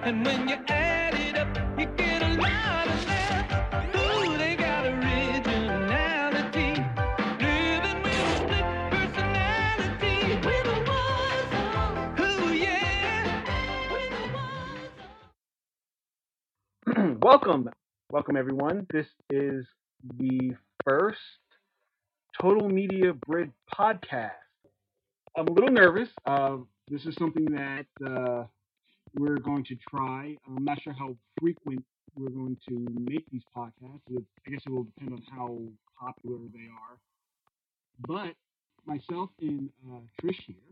And when you add it up, you get a lot of laughs. Ooh, they got originality. Living with a split personality. We're the ones on. Ooh, yeah. We're the ones on. Welcome everyone. This is the first Total Media Bridge podcast. I'm a little nervous. This is something that we're going to try. I'm not sure how frequent we're going to make these podcasts. I guess it will depend on how popular they are. But myself and Trish here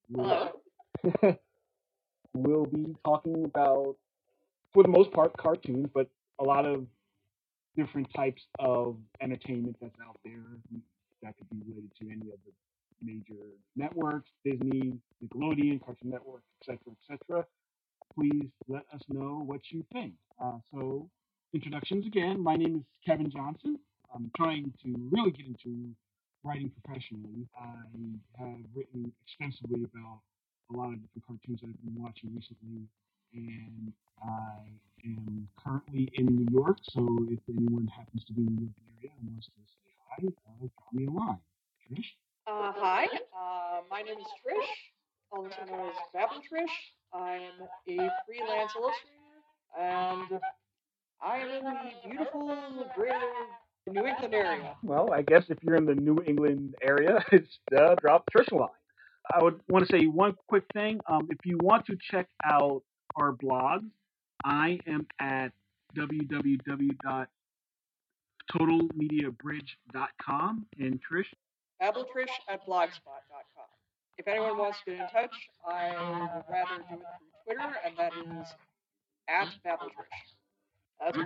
will be talking about, for the most part, cartoons, but a lot of different types of entertainment that's out there that could be related to any of the major networks, Disney, Nickelodeon, Cartoon Network, etc. Please let us know what you think. So, introductions again. My name is Kevin Johnson. I'm trying to really get into writing professionally. I have written extensively about a lot of different cartoons that I've been watching recently, and I am currently in New York. So, if anyone happens to be in the New York area and wants to say hi, drop me a line. Trish? Hi, my name is Trish, also known as Babble Trish. I'm a freelance illustrator, and I am in the beautiful greater New England area. Well, I guess if you're in the New England area, it's drop Trish a line. I would want to say one quick thing. If you want to check out our blogs, I am at www.totalmediabridge.com. And Trish? BabbleTrish at blogspot.com. If anyone wants to get in touch, I would rather do it through Twitter, and that is at BabbleTrish. That's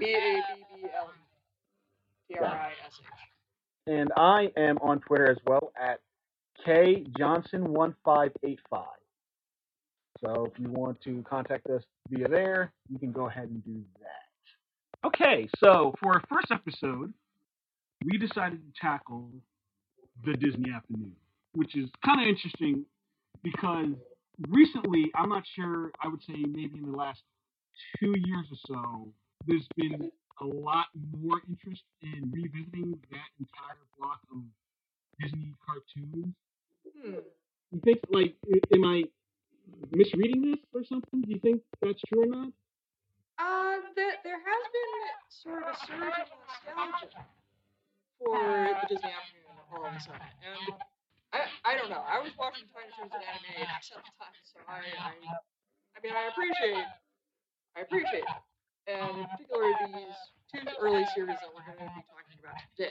BABBLETRISH. And I am on Twitter as well at kjohnson1585. So if you want to contact us via there, you can go ahead and do that. Okay, so for our first episode, we decided to tackle the Disney Afternoon, which is kind of interesting because recently, I'm not sure, I would say maybe in the last 2 years or so, there's been a lot more interest in revisiting that entire block of Disney cartoons. You think, like, am I misreading this or something? Do you think that's true or not? There has been sort of a surge of nostalgia for the Disney Afternoon all of a sudden, and I don't know. I was watching Tiny Toons and Animaniacs at the time, so I mean I appreciate it, and in particular these two early series that we're going to be talking about today.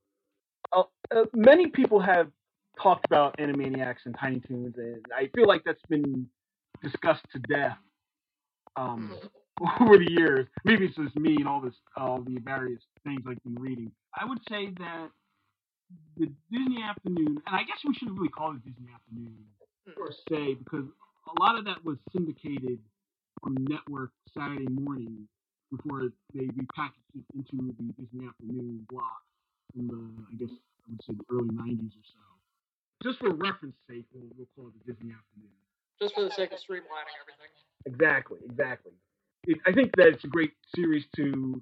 Many people have talked about Animaniacs and Tiny Toons, and I feel like that's been discussed to death over the years. Maybe it's just me and all the various things I've been reading. I would say that the Disney Afternoon, and I guess we shouldn't really call it Disney Afternoon per se, because a lot of that was syndicated on network Saturday morning before they repackaged it into the Disney Afternoon block in the, I guess I would say the early 90s or so. Just for reference sake, we'll call it the Disney Afternoon. Just for the sake of streamlining everything. Exactly. I think that it's a great series to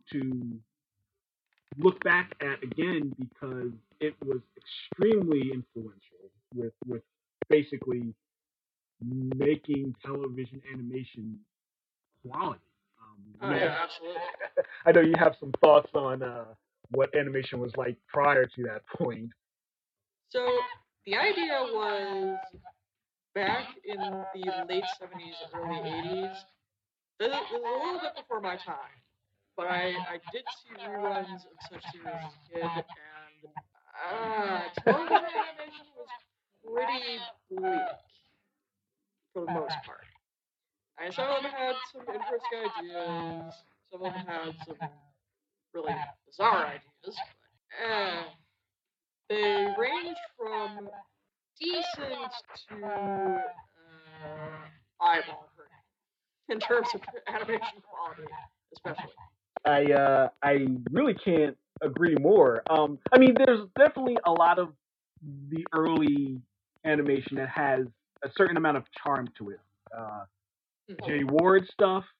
look back at again because it was extremely influential with basically making television animation quality. Absolutely. I know you have some thoughts on what animation was like prior to that point. So the idea was back in the late 70s, early 80s. It was a little bit before my time, but I did see reruns of such series as a kid, and television animation was pretty bleak for the most part. And some of them had some interesting ideas, some of them had some really bizarre ideas, but they ranged from decent to eyeball hurting in terms of animation quality, especially. I really can't agree more. I mean, there's definitely a lot of the early animation that has a certain amount of charm to it. Jay Ward stuff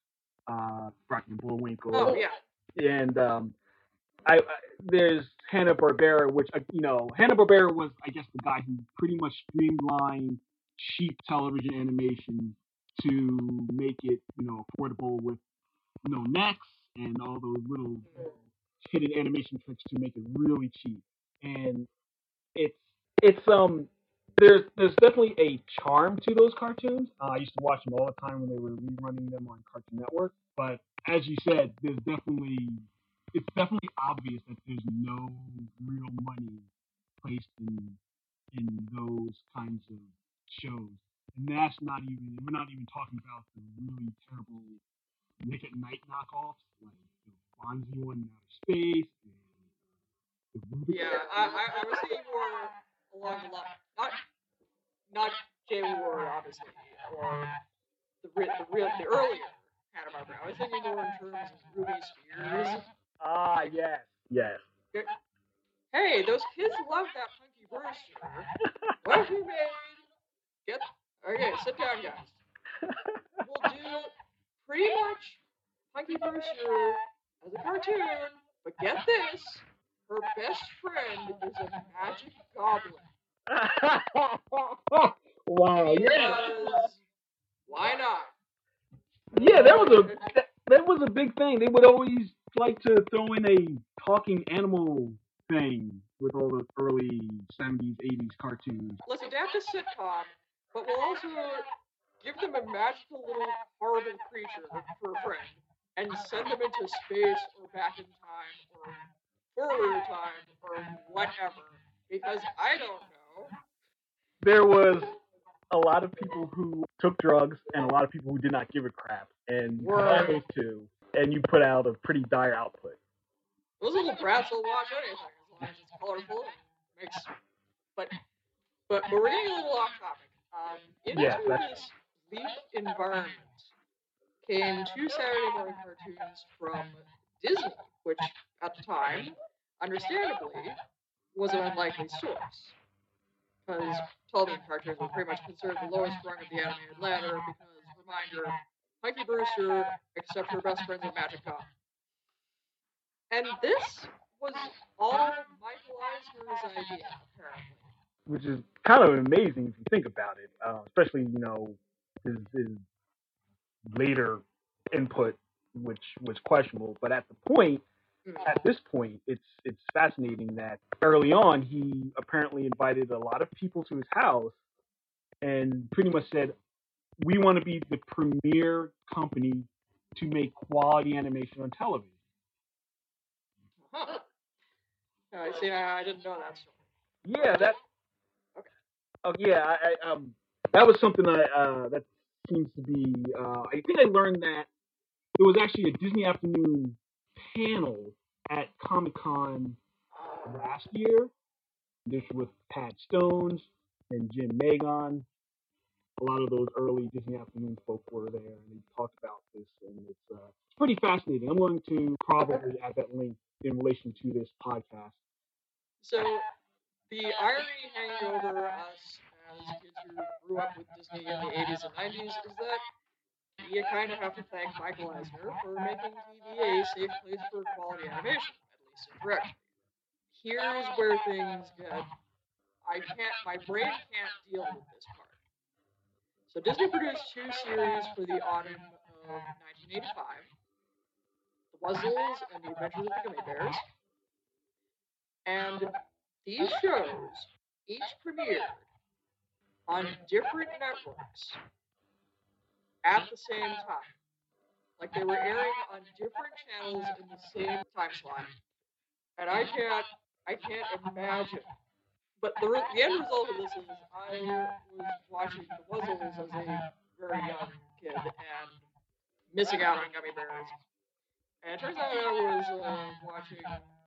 Rocky and Bullwinkle. Oh yeah. And I there's Hanna-Barbera, which Hanna-Barbera was, I guess, the guy who pretty much streamlined cheap television animation to make it affordable with no necks and all those little hidden animation tricks to make it really cheap. And it's there's definitely a charm to those cartoons. I used to watch them all the time when they were rerunning them on Cartoon Network. But as you said, it's definitely obvious that there's no real money placed in those kinds of shows. And that's we're not even talking about the really terrible Nick at Night knockoffs like the Fonzie one in Outer Space and the Rubik. Yeah, I was thinking more along the line, not Jay Ward, obviously, or the earlier Hanna-Barbera. I was thinking more in terms of Ruby Spears. Ah, yes. Hey, those kids love that Punky Brewster. What have you made? Okay, sit down, guys. We'll do pretty much Punky Brewster as a cartoon, but get this, her best friend is a magic goblin. Wow, yeah. Because why not? Yeah, that was a big thing. They would always like to throw in a talking animal thing with all the early 70s, 80s cartoons. Let's adapt a sitcom, but we'll also give them a magical little horrible creature for a friend and send them into space or back in time or forward in time or whatever. Because I don't know. There was a lot of people who took drugs and a lot of people who did not give a crap. And you combine those two, and you put out a pretty dire output. Those little brats will watch anything as long as it's colorful and makes. But we're getting a little off topic. Into this bleak environment came two Saturday morning cartoons from Disney, which at the time, understandably, was an unlikely source. Because television cartoons were pretty much considered the lowest rung of the animated ladder because, reminder, Punky Brewster, except her best friends in Magic Con. And this was all Michael Eisner's idea, apparently. Which is kind of amazing if you think about it, especially, his later input, which was questionable. But at this point, it's fascinating that early on he apparently invited a lot of people to his house and pretty much said, "We want to be the premier company to make quality animation on television." Huh. I see. I didn't know that story. Yeah, that. Okay. Oh yeah, that was something that seems to be. I think I learned that it was actually a Disney Afternoon panel at Comic-Con last year. This with Pat Stones and Jim Magon. A lot of those early Disney Afternoon folk were there, and they talked about this, and it's pretty fascinating. I'm going to probably add that link in relation to this podcast. So, the irony hanging over us as kids who grew up with Disney in the 80s and 90s is that you kind of have to thank Michael Eisner for making TV a safe place for quality animation, at least indirectly. Here's where things get. My brain can't deal with this part. So Disney produced two series for the autumn of 1985, The Wuzzles and The Adventures of the Gummy Bears. And these shows each premiered on different networks at the same time. Like they were airing on different channels in the same time slot. And I can't imagine. But the end result of this is I was watching The Wuzzles as a very young kid and missing out on Gummy Bears. And it turns out I was watching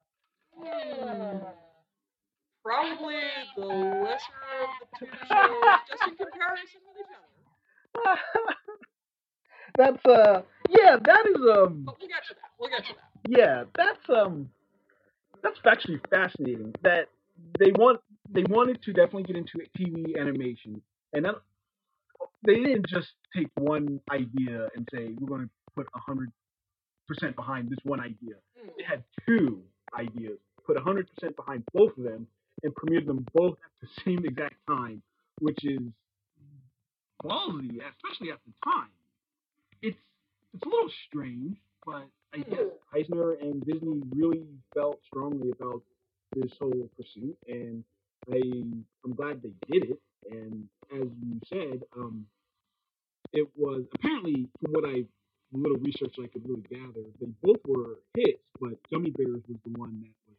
probably the lesser of the two shows, just in comparison with each other. That is But we'll get to that. Yeah, that's actually fascinating. That they wanted to definitely get into TV animation, and they didn't just take one idea and say we're going to put 100% behind this one idea. Hmm. They had two ideas, put 100% behind both of them, and premiered them both at the same exact time, which is ballsy, especially at the time. It's a little strange, but I guess Eisner and Disney really felt strongly about this whole pursuit, and I'm glad they did it. And as you said, it was apparently from what I little research I could really gather, they both were hits, but Gummy Bears was the one that was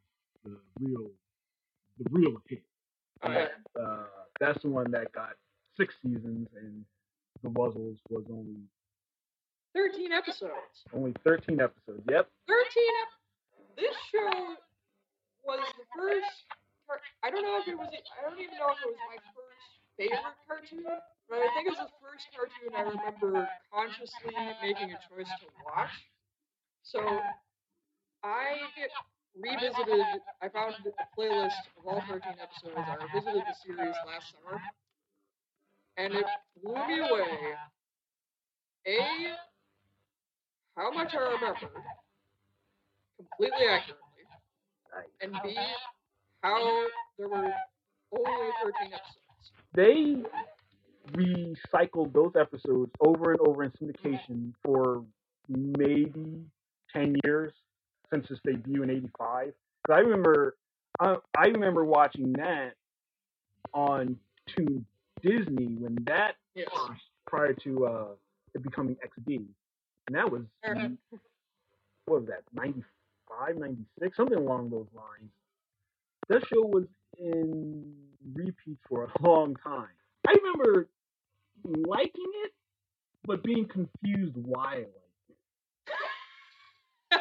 the real hit. Okay. That's the one that got 6 seasons, and the Wuzzles was 13 episodes. only 13 episodes. Yep. 13 This show was the first. I don't know if it was. I don't even know if it was my first favorite cartoon, but I think it's the first cartoon I remember consciously making a choice to watch. So I revisited. I found a playlist of all 13 episodes. I revisited the series last summer, and it blew me away. A, how much I remembered completely accurately, and B, how there were only 13 episodes. They recycled those episodes over and over in syndication for maybe 10 years since its debut in '85. Because I remember watching that on Toon Disney when that Yes. first, prior to it becoming XD, and that was what was that, 95, 96, something along those lines. That show was in repeats for a long time. I remember liking it, but being confused why I liked it.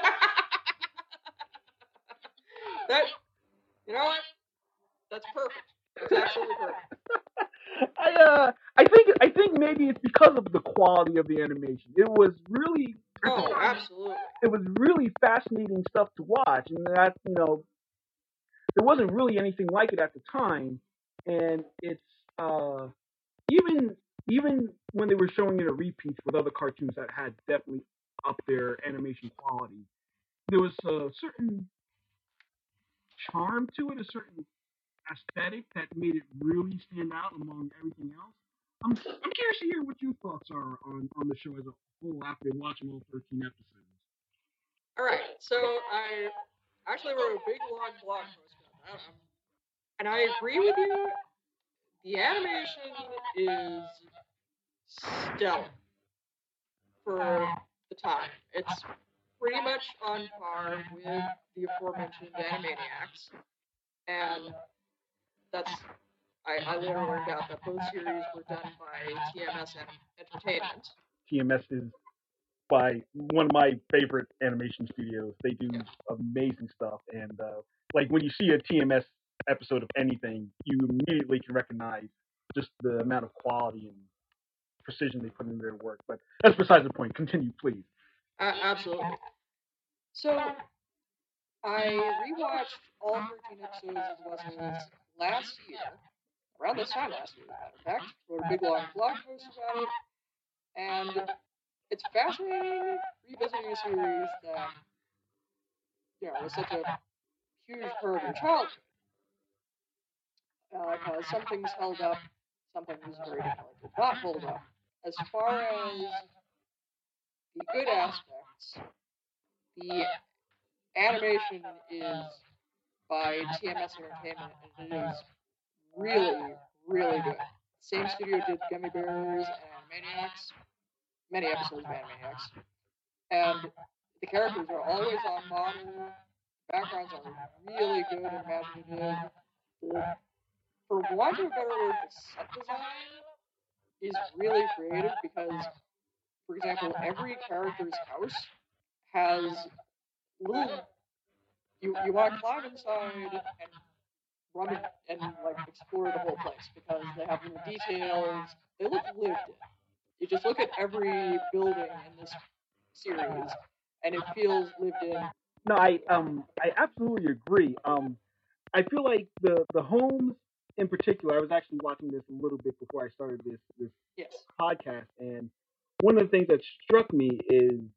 That, you know what? That's perfect. That's absolutely perfect. I think maybe it's because of the quality of the animation. It was really Oh, absolutely. it was really fascinating stuff to watch, and that there wasn't really anything like it at the time, and it's even when they were showing it at repeats with other cartoons that had definitely up their animation quality, there was a certain charm to it, a certain aesthetic that made it really stand out among everything else. I'm curious to hear what your thoughts are on the show as a whole after watching all 13 episodes. All right, so I actually wrote a big long blog post about that, and I agree with you. The animation is stellar for the time. It's pretty much on par with the aforementioned Animaniacs, and that's I later learned out that both series were done by TMS Entertainment. TMS is by one of my favorite animation studios. They do amazing stuff, and like when you see a TMS episode of anything, you immediately can recognize just the amount of quality and precision they put into their work. But that's besides the point. Continue, please. Absolutely. So I rewatched all 13 episodes of Wuzzles last year, around this time last year, as a matter of fact. Wrote a big long blog post about it, and it's fascinating revisiting a series that was such a huge part of your childhood. Because some things held up, some things very definitely did not hold up. As far as the good aspects, the animation is by TMS Entertainment, and it is really, really good. Same studio did Gummy Bears and Animaniacs, many episodes of Animaniacs, and the characters are always on model. Backgrounds are really good and imaginative. For want of a better word, the set design is really creative because, for example, every character's house has little. You want to climb inside and run and like explore the whole place because they have little details. They look lived in. You just look at every building in this series, and it feels lived in. No, I absolutely agree. I feel like the homes in particular. I was actually watching this a little bit before I started this Yes. podcast, and one of the things that struck me is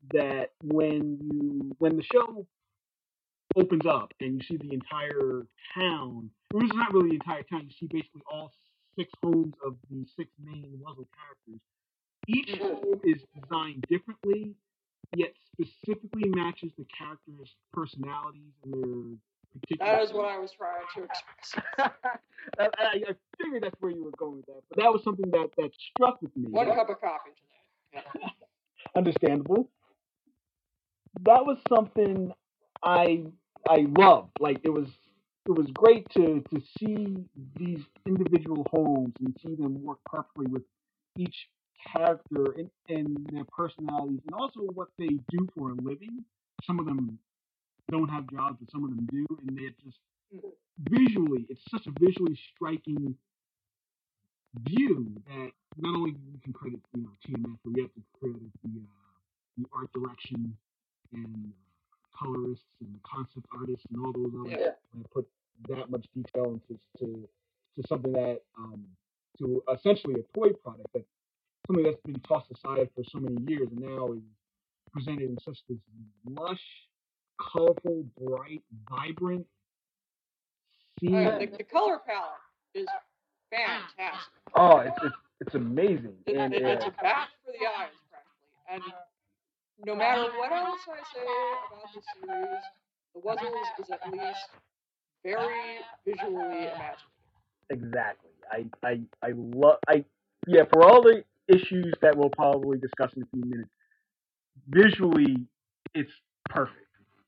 that when the show opens up and you see the entire town, or it's not really the entire town, you see basically all 6 homes of the 6 main Wuzzle characters. Each home is designed differently, yet specifically matches the characters' personalities and their particular. That is what I was trying to express. I figured that's where you were going with that, but that was something that struck with me. One cup of coffee today. Yeah. Understandable. That was something I loved. Like it was great to see these individual homes and see them work perfectly with each character and their personalities and also what they do for a living. Some of them don't have jobs, but some of them do, and they're just visually, it's such a visually striking view that not only we can credit TMF, but we have to credit the art direction and colorists and the concept artists and all those others that put that much detail into to something that to essentially a toy product that something that's been tossed aside for so many years and now is presented in such this lush, colorful, bright, vibrant scene. The color palette is fantastic. Oh, it's amazing. It's a bath for the eyes, practically. And no matter what else I say about the series, the Wuzzles is at least very visually imaginative. Exactly. I love for all the issues that we'll probably discuss in a few minutes, visually it's perfect.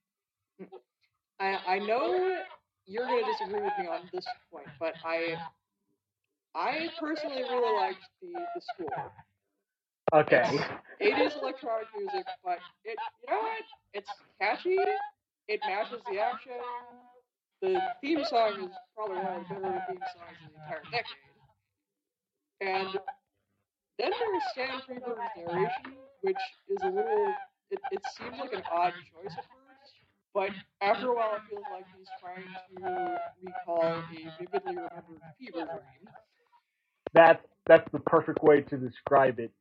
I know you're going to disagree with me on this point, but I personally really liked the score. Okay. It is electronic music, but you know what? It's catchy. It matches the action. The theme song is probably one of the better theme songs in the entire decade. And then there's Stan Freberg's narration, which is a little. It seems like an odd choice at first, but after a while it feels like he's trying to recall a vividly remembered fever dream. That's the perfect way to describe it.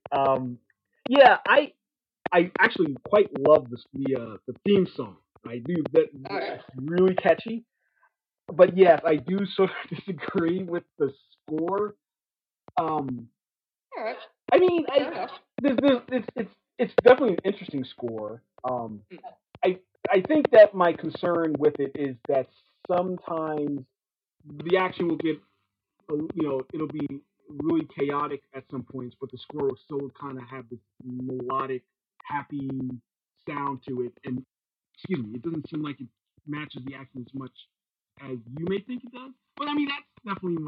I actually quite love the theme song. I do. That's really catchy. But yes, I do sort of disagree with the score. Alright. I mean, it's definitely an interesting score. I think that my concern with it is that sometimes the action will get, it'll be really chaotic at some points, but the score will still kind of have this melodic, happy sound to it. And it doesn't seem like it matches the action as much as you may think it does. But I mean, that's definitely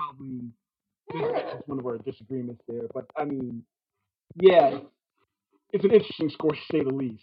one of our disagreements there. But I mean, yeah, it's an interesting score to say the least.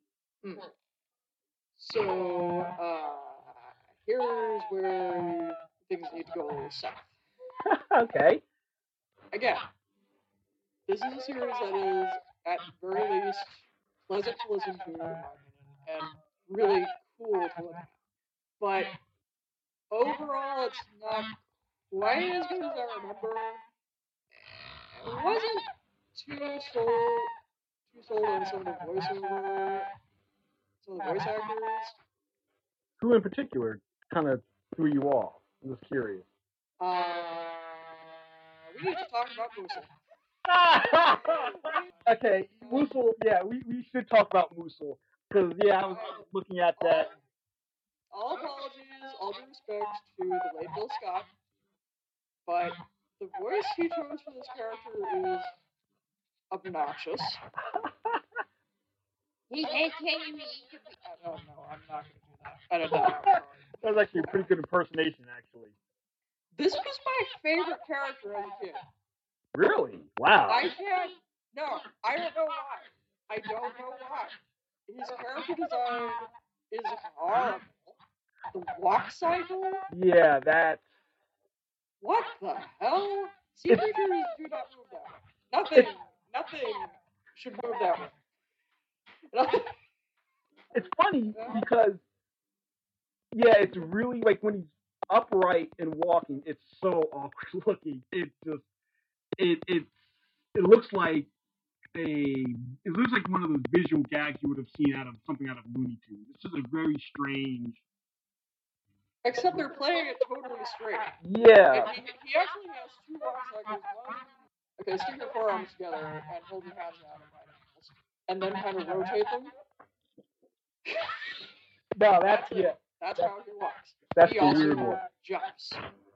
So here's where things need to go south. Okay. Again, this is a series that is, at very least, pleasant to listen to, in my opinion, and really cool to look at. But overall, it's not quite as good as I remember. It wasn't too sold on some of the voiceover, some of the voice actors. Who in particular kind of threw you off? I was curious. We need to talk about Musil. Okay, Musil. Yeah, we should talk about Musil because I was looking at that. All apologies, all due respect to the late Bill Scott, but the voice he chose for this character is obnoxious. He ain't kidding me. I don't know. I'm not going to do that. I don't know. I'm sorry. That was actually a pretty good impersonation, actually. This was my favorite character as a kid. Really? Wow. I don't know why. I don't know why. His character design is horrible. The walk cycle? Yeah, that. What the hell? Sea creatures do not move that way. Nothing should move that way. It's funny because, it's really like when he's upright and walking, it's so awkward looking. It just, it looks like it looks like one of those visual gags you would have seen out of something out of Looney Tunes. It's just a very strange. Except they're playing it totally straight. Yeah. And he actually has two walk cycles. One, okay, stick your forearms together and hold your hands out at right angles, and then kind of rotate them. No, that's That's how he walks. That's He the also weird one. jumps.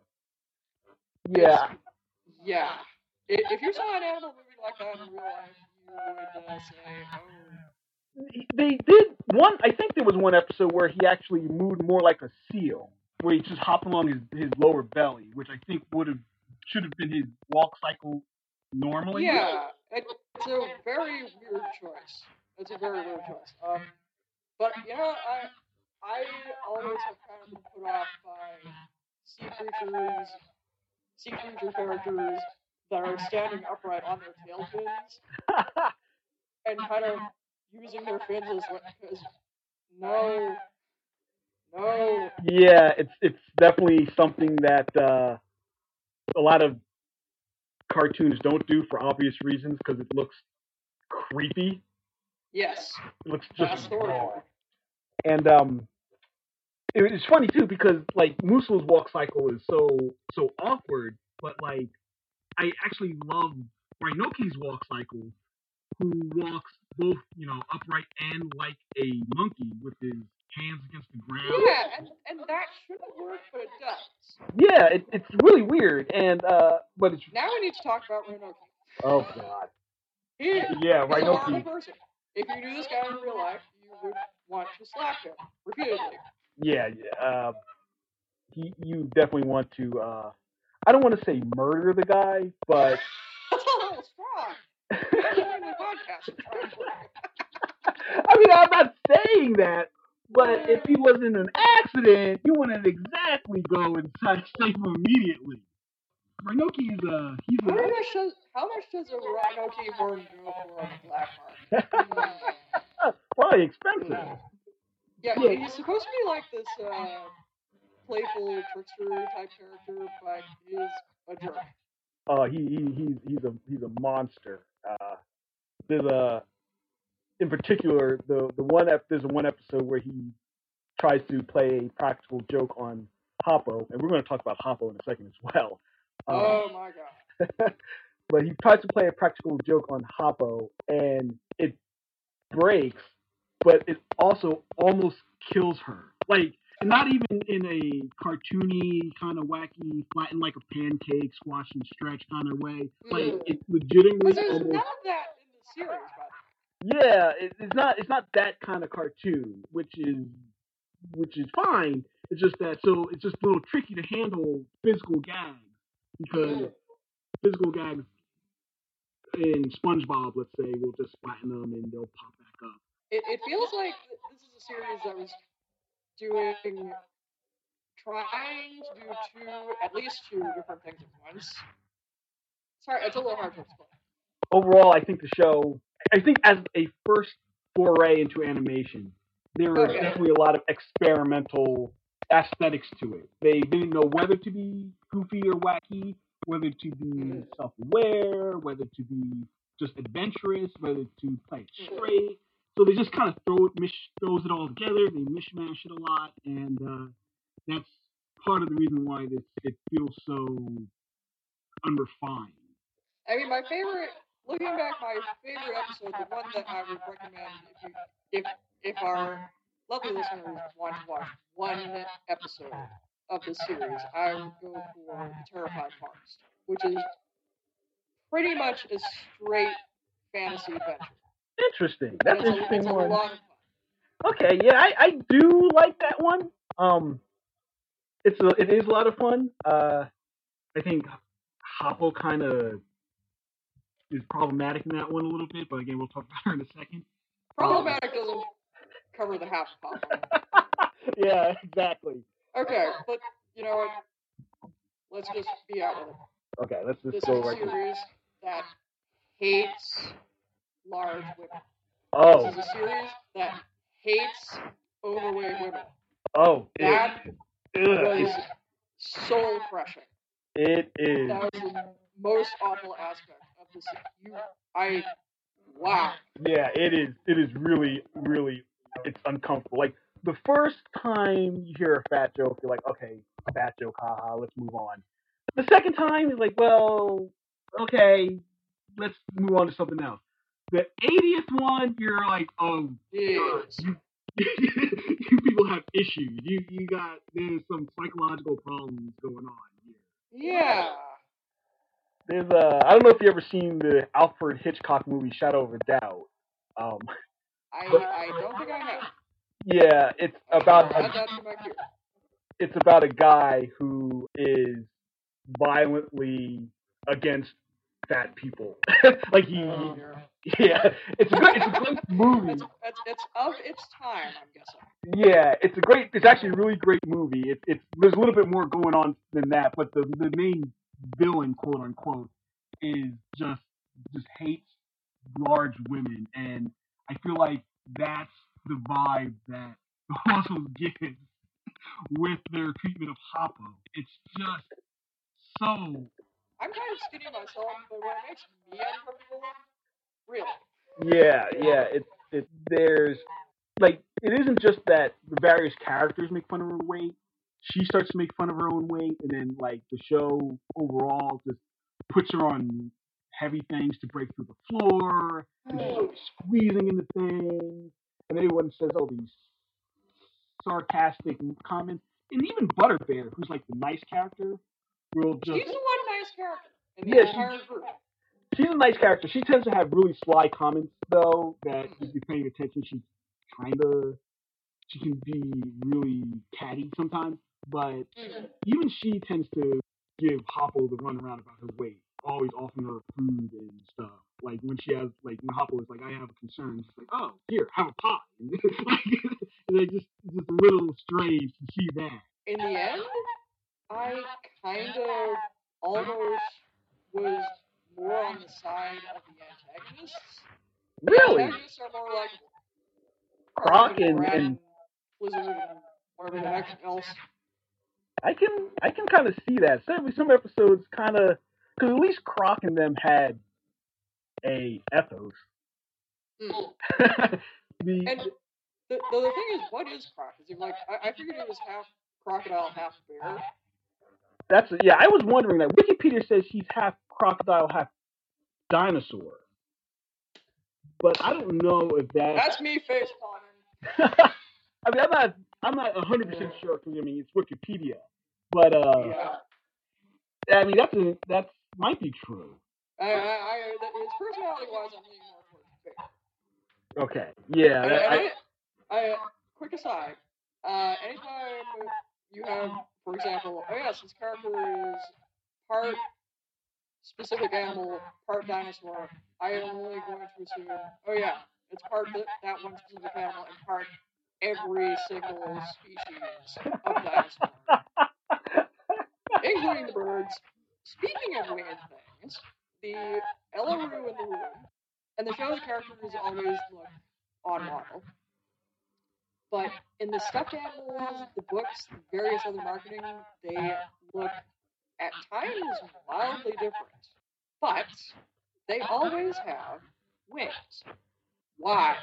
Yeah. Yeah. If you saw an animal movie like that in real life, you would say, oh. They did one. I think there was one episode where he actually moved more like a seal, where he just hopped along his lower belly, which I think should have been his walk cycle normally. Yeah, it's a very weird choice. It's a very weird choice. But you know, I always have kind of been put off by sea creature characters that are standing upright on their tail fins and kind of using their fins as because no. Yeah, it's definitely something that a lot of cartoons don't do for obvious reasons because it looks creepy. Yes. It looks That's just the word. raw. And it's funny too because like Musou's walk cycle is so awkward, but like I actually love Rainoki's walk cycle, who walks both upright and like a monkey with his hands against the ground. Yeah, and that shouldn't work, but it does. Yeah, it's really weird, and but it's Now we need to talk about Rainoki. oh god. Yeah, Yeah, he's a horrible Rainoki. person. If you knew this guy in real life, you would want to slap him repeatedly. Yeah. You definitely want to. I don't want to say murder the guy, but That's a little strong. The podcast is trying to work. I mean, I'm not saying that. But if he was in an accident, you wouldn't exactly go and save him immediately. Rainoki is he's How much does a Rainoki horn go for on the black market? probably expensive. Yeah, Yeah. he's supposed to be like this playful trickster type character, but he is a jerk. He's a monster. There's in particular there's one episode where he tries to play a practical joke on Hoppo, and we're going to talk about Hoppo in a second as well. Oh my god. But he tries to play a practical joke on Hoppo, and it breaks, but it also almost kills her. Like, not even in a cartoony, kind of wacky, flatten like a pancake, squash and stretch kind of way. Like, it legitimately Because there's almost... none of that in the series, by the way. Yeah, it's not that kind of cartoon, which is fine. It's just that it's just a little tricky to handle physical gags because physical gags in SpongeBob, let's say, will just flatten them and they'll pop back up. It feels like this is a series that was trying to do at least two different things at once. Sorry, it's a little hard to explain. Overall, I think as a first foray into animation, there was definitely a lot of experimental aesthetics to it. They didn't know whether to be goofy or wacky, whether to be self-aware, whether to be just adventurous, whether to play it straight. So they just kind of throws it all together. They mishmash it a lot, and that's part of the reason why it feels so unrefined. I mean, looking back, my favorite episode, the one that I would recommend if our lovely listeners want to watch one episode of this series, I would go for The Terrified Forest, which is pretty much a straight fantasy adventure. Interesting. That's an interesting it's one. A lot of fun. Okay, yeah, I do like that one. It is a lot of fun. I think Hoppo kind of is problematic in that one a little bit, but again, we'll talk about her in a second. Problematic doesn't cover the half of Hoppo. Yeah, exactly. Okay, but you know what? Let's just be out with it. Okay, let's just This go is a right now. series that hates large women. Oh. This is a series that hates overweight women. Oh. That was It soul crushing. is. That was the most awful aspect of this. Wow. Yeah, it is. It is really, really. It's uncomfortable. Like the first time you hear a fat joke, you're like, okay, fat joke, haha, let's move on. The second time, you're like, well, okay, let's move on to something else. The 80th one, you're like, oh, Yes. you, you people have issues. You got there's some psychological problems going on here. Yeah. There's I don't know if you ever seen the Alfred Hitchcock movie Shadow of a Doubt. Um, I don't think I have. yeah, it's Add about that to my queue. it's about a guy who is violently against fat people. Like he, yeah, it's a great movie. It's of its time, I'm guessing. Yeah, it's actually a really great movie. It's there's a little bit more going on than that, but the main villain, quote unquote, is just hates large women, and I feel like that's the vibe that the Muscles gives with their treatment of Hoppo. It's just so I'm kind of skinny myself, but when it makes me uncomfortable, really. yeah. It there's like it isn't just that the various characters make fun of her weight. She starts to make fun of her own weight, and then like the show overall just puts her on heavy things to break through the floor, and she's always squeezing into things, and everyone says all these sarcastic comments, and even Butterbear, who's like the nice character, will just She's the one nice character in the Yeah, entire group. she's a nice character. She tends to have really sly comments though that if you're paying attention, she can be really catty sometimes. But even she tends to give Hoppo the runaround about her weight, always offering her food and stuff. Like when when Hoppo is like, I have a concern, she's like, oh, here, have a pie. And it's just a little strange to see that. In the end, I kind of almost was more on the side of the antagonists. Really, The antagonists are more like Croc Brad and Blizzard and whatever the heck else. I can kind of see that. Certainly, some episodes kind of because at least Croc and them had a ethos. Mm. the And the thing is, what is Croc? Is he like I figured he was half crocodile, half bear. yeah. I was wondering that. Wikipedia says he's half crocodile, half dinosaur, but I don't know if That's me face palming. I mean, I'm not 100% sure because I mean it's Wikipedia, but Yeah. I mean that's might be true. His personality wise, I'm leaning more towards bear. Okay, yeah. I quick aside. Anytime you have, for example, oh yes, this character is part specific animal, part dinosaur, I am only going to assume, oh yeah, it's part that one specific animal and part every single species of dinosaur, including the birds. Speaking of weird things, the Ellaroo and the Loon, and the show's characters always look on model. But in the stuffed animals, the books, the various other marketing, they look at times wildly different. But they always have wings. Why?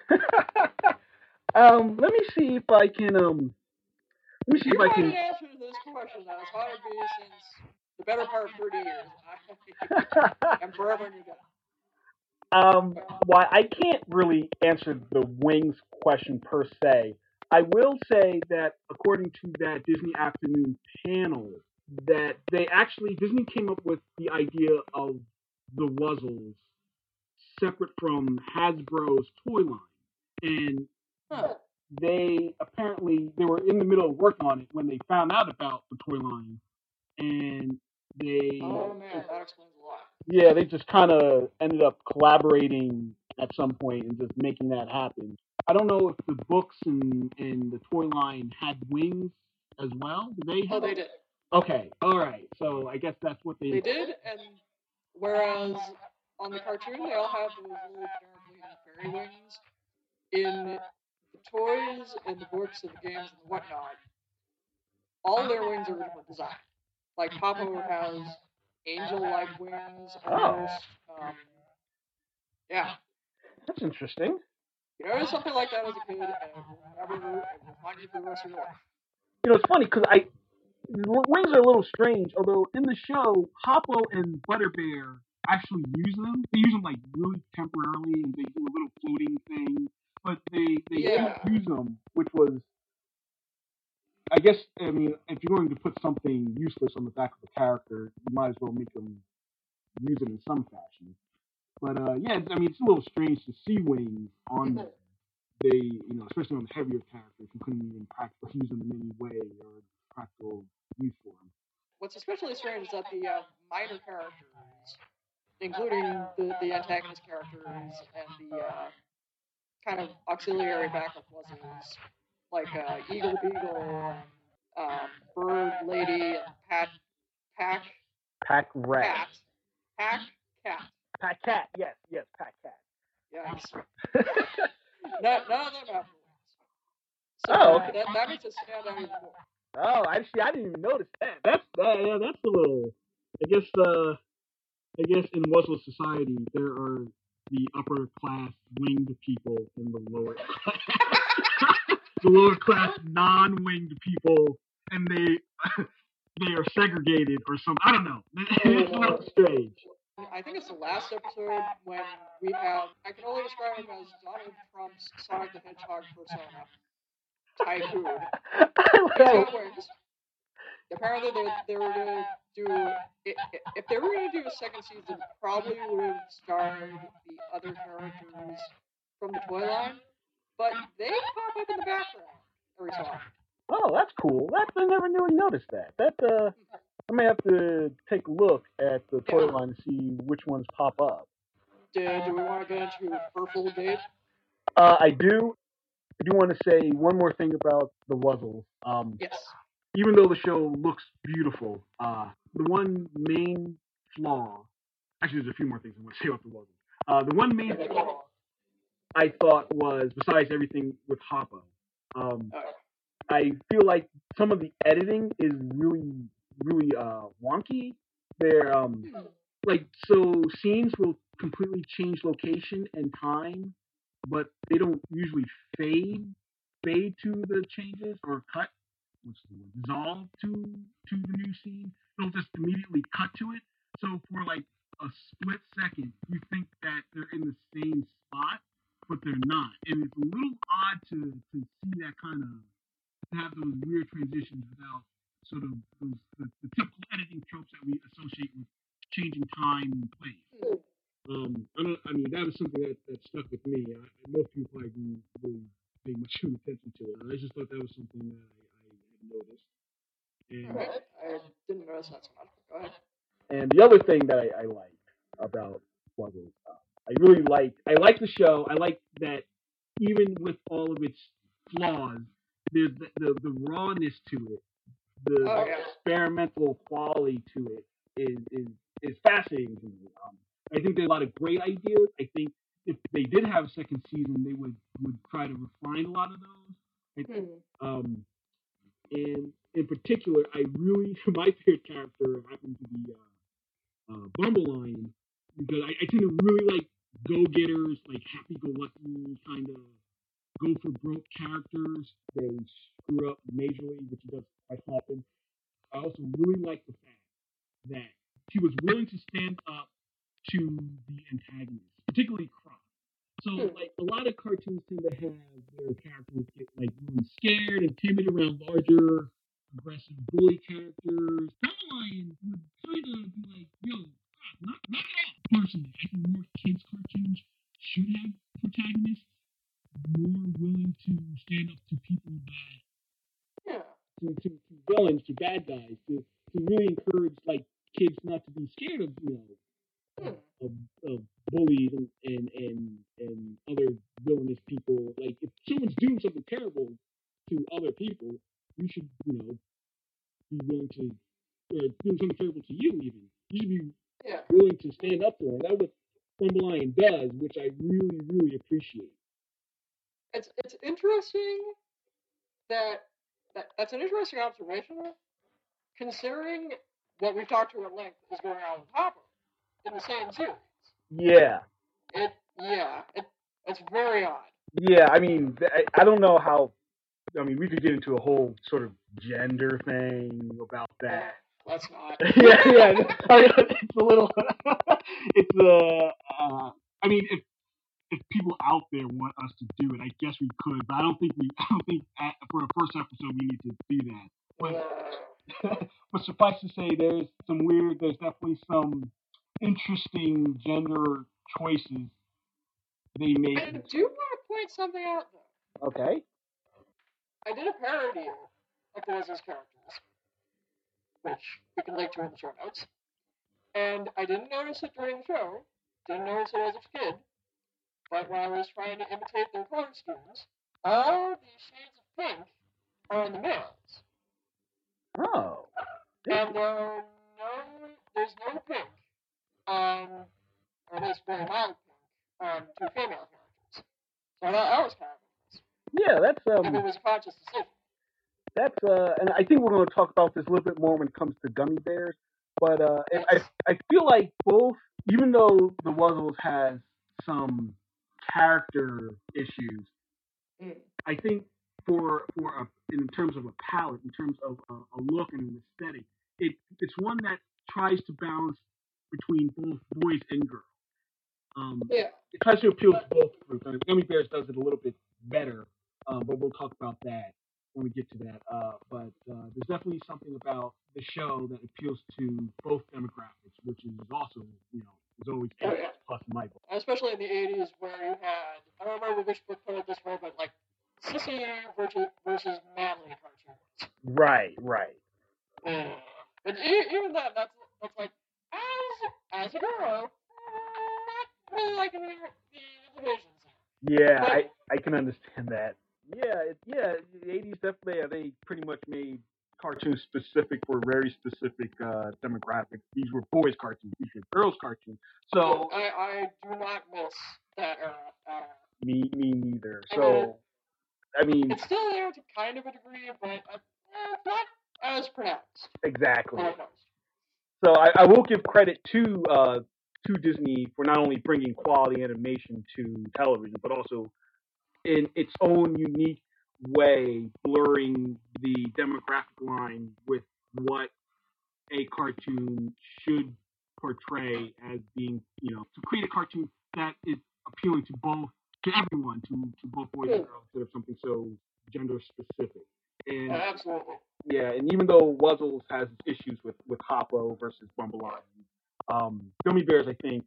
Let me see if I can let me see You if I find can an answer to this question that has haunted me since the better part of 30 years. And forever and again. why I can't really answer the wings question per se. I will say that according to that Disney Afternoon panel, that Disney came up with the idea of the Wuzzles separate from Hasbro's toy line, and Huh. they were in the middle of working on it when they found out about the toy line, and they Oh man, that explains a lot. yeah, they just kind of ended up collaborating at some point and just making that happen. I don't know if the books and the toy line had wings as well. Did they? Oh, they did. Okay, all right. So I guess that's what They did, and whereas on the cartoon they all have those little apparently fairy wings, in the toys and the books and the games and whatnot, all their wings are a different design. Like Hoppo has angel-like wings almost. Yeah. That's interesting. You notice something like that as a kid, and it will haunt you for the rest of your life. It's funny because wings are a little strange. Although in the show, Hoppo and Butterbear actually use them. They use them like really temporarily, and they do a little floating thing. But they Yeah. didn't use them, which was, I guess, I mean, if you're going to put something useless on the back of a character, you might as well make them use it in some fashion. But yeah, I mean, it's a little strange to see wings on there. They, especially on the heavier characters, you couldn't even practically use them in any way or practical use for them. What's especially strange is that the minor characters, including the antagonist characters and the kind of auxiliary backup wuzzles, like Eagle Beagle, Bird Lady, and Pack Rat. Cat. Pack Cat. Yes, Pack Cat. Yikes. None of them have wings. So Okay. that makes it stand out even more. Oh, I didn't even notice that. That's a little. I guess in Wuzzle society there are the upper class winged people and the lower class, the lower class non-winged people, and they are segregated or something. I don't know. It's a little strange. I think it's the last episode when we have, I can only describe him as Donald Trump's Sonic the Hedgehog persona, Tycoon. He's got wings. Apparently they were going to do, if they were going to do a second season, probably would have starred the other characters from the toy line, but they pop up in the background every so often. Oh, that's cool. I never really noticed that. I may have to take a look at the toy line to see which ones pop up. Do we want to get into Furful Gate? I do want to say one more thing about the Wuzzles. Yes. Even though the show looks beautiful, the one main flaw, actually there's a few more things I want to say about the Wuzzles. The one main flaw I thought was, besides everything with Hoppo, I feel like some of the editing is really, really wonky. They're so scenes will completely change location and time, but they don't usually fade to the changes or cut. Dissolve to the new scene. They'll just immediately cut to it. So for like a split second, you think that they're in the same spot, but they're not. And it's a little odd to see that kind of, to have those weird transitions without sort of the typical editing tropes that we associate with changing time and place. I mean, that was something that stuck with me. Most people probably didn't really pay much attention to it. I just thought that was something that I had noticed. And, I didn't notice that so much. Go ahead. And the other thing that I like about Wuzzles, I like the show. I like that even with all of its flaws, there's the rawness to it, the experimental quality to it is fascinating to me. I think there are a lot of great ideas. I think if they did have a second season, they would try to refine a lot of those. And in particular, my favorite character happens to be Bumbleline, because I tend to really like go-getters, like happy-go-lucky kind of go-for-broke characters. They screw up majorly, which does quite often. I also really like the fact that she was willing to stand up to the antagonist, particularly Croc. So, like, a lot of cartoons tend to have their characters get, like, really scared and timid around larger, aggressive bully characters. Bumbleline would kind of be like, yo, knock it off. Personally, I think more kids' cartoons should have protagonists more willing to stand up to people that, to villains, to bad guys, to really encourage, like, kids not to be scared of, of bullies and other villainous people. Like, if someone's doing something terrible to other people, you should, be willing to, do something terrible to you even. You should be willing to stand up to them. That's what Bumbleline does, which I really, really appreciate. It's interesting that's an interesting observation, considering what we've talked to at length is going on with Hopper in the same series. Yeah. It It's very odd. Yeah, I mean, I don't know how. I mean, we could get into a whole sort of gender thing about that. Let's not. Yeah. It's a little. It's I mean, if people out there want us to do it, I guess we could, but I don't think for a first episode we need to do that. But, but suffice to say, there's definitely some interesting gender choices they I made. do want to point something out, though. Okay. I did a parody of the Wizard's characters, which we can link to in the show notes. And I didn't notice it during the show, didn't notice it as a kid, but when I was trying to imitate their color schemes, all the shades of pink are in the males. Oh. And there's no pink on, or at least very mild pink, on two female characters. So I thought that was kind of Yeah, if it was a conscious decision. and I think we're going to talk about this a little bit more when it comes to gummy bears. But I feel like both, even though the Wuzzles has some character issues, I think in terms of a palette, in terms of a look and an aesthetic, it's one that tries to balance between both boys and girls. It tries to appeal to both groups. And Gummy Bears does it a little bit better, but we'll talk about that when we get to that. But there's definitely something about the show that appeals to both demographics, which is also, is always plus in my book. Especially in the 80s where you had, I don't remember which book put it this way, but like sissy versus manly cartoons. Right. But even that's like, as a girl, not really liking the divisions. Yeah, I can understand that. Yeah, the 80s definitely, they pretty much made cartoons specific for a very specific demographic. These were boys' cartoons, these were girls' cartoons. So I do not miss that era at all. Me neither. So, I mean, it's still there to kind of a degree, but not as pronounced. Exactly. So I will give credit to Disney for not only bringing quality animation to television, but also in its own unique way, blurring the demographic line with what a cartoon should portray as being, to create a cartoon that is appealing to everyone, to both boys and girls, instead of something so gender specific. And absolutely. Yeah, and even though Wuzzles has issues with Hoppo versus Bumblebee, Gummy Bears, I think,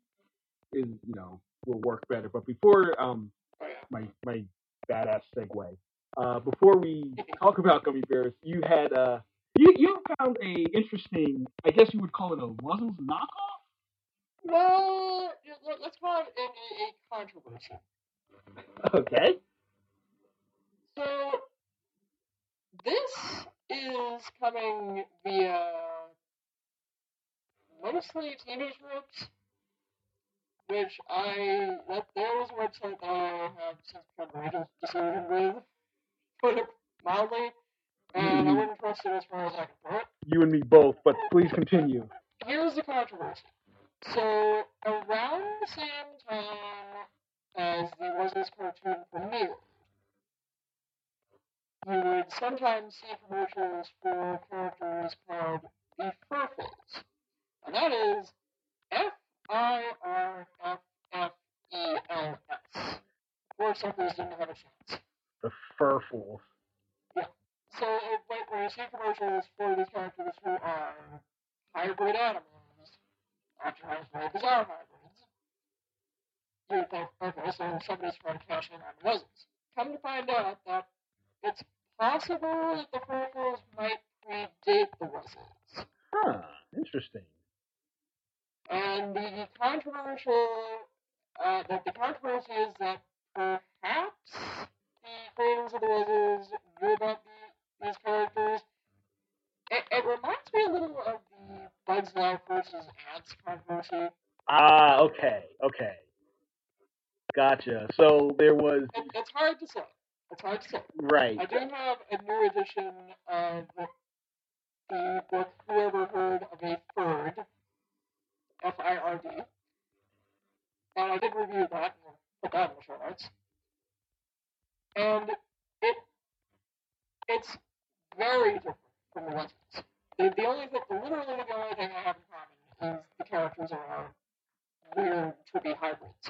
will work better. But before my badass segue, before we talk about Gummy Bears, you had you found a interesting, I guess you would call it a Wuzzles knockoff. Well, let's call it a controversy. Okay. So this is coming via mostly teenage groups, which there is a website that I have since become disillusioned with, put it mildly, and I wouldn't trust it as far as I can throw it. You and me both, but please continue. Here's the controversy. So, around the same time as the Wuzzles cartoon premiered, you would sometimes see commercials for characters called the Furfles. And that is Firffels. Poor suckers didn't have a chance. The Furfles. Yeah. So, when you see commercials for these characters who are hybrid animals, sometimes very bizarre hybrids, you would think, okay, so somebody's trying to cash in on the Wuzzles. Come to find out that it's possible that the Furfles might predate the Wuzzles. Huh, interesting. And the controversy is that perhaps the creators of the Wuzzles knew about these characters. It reminds me a little of the Bugs Life versus Ants controversy. Ah, okay. Gotcha. So there was... It's hard to say. Right. I do have a new edition of the book Whoever Heard of a Furd, F-I-R-D. And I did review that. put that in the show notes. And it's very different from the Westerners. Literally the only thing I have in common is the characters are weird, trippy hybrids.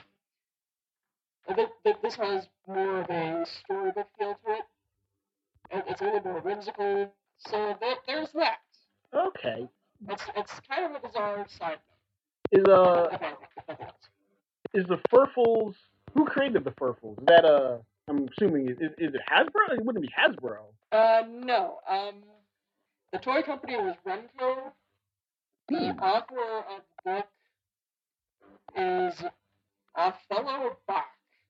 This has more of a storybook feel to it. It's a little more whimsical. So there's that. Okay. It's kind of a bizarre side Is note. If nothing else. is the Furfles? Who created the Furfles? Is that I'm assuming is it Hasbro? It wouldn't be Hasbro. No. The toy company was Remco. The author of the book is Othello Bach.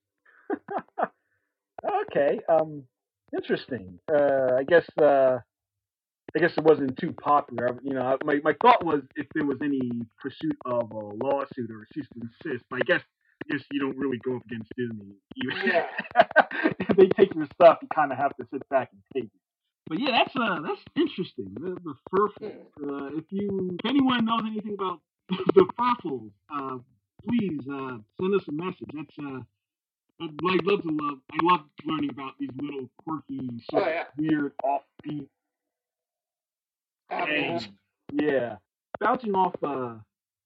Okay. Interesting. I guess it wasn't too popular. You know, my thought was if there was any pursuit of a lawsuit or cease and desist. But I guess you don't really go up against Disney. Yeah. If they take your stuff, you kind of have to sit back and take it. But yeah, that's interesting. The Furfles. If anyone knows anything about the Furfles, please send us a message. I love learning about these little quirky, sort of weird, offbeat. Animals. Yeah, bouncing off the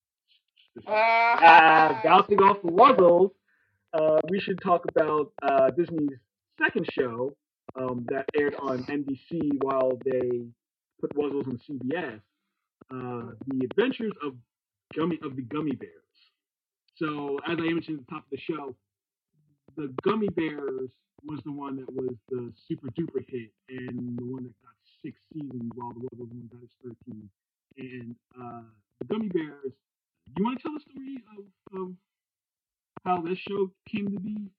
Wuzzles. We should talk about Disney's second show that aired on NBC while they put Wuzzles on CBS. The Adventures of the Gummy Bears. So, as I mentioned at the top of the show, the Gummy Bears was the one that was the super duper hit and the one that got 6 seasons while the Wuzzles only got its 13. And the Gummy Bears, you want to tell the story of how this show came to be?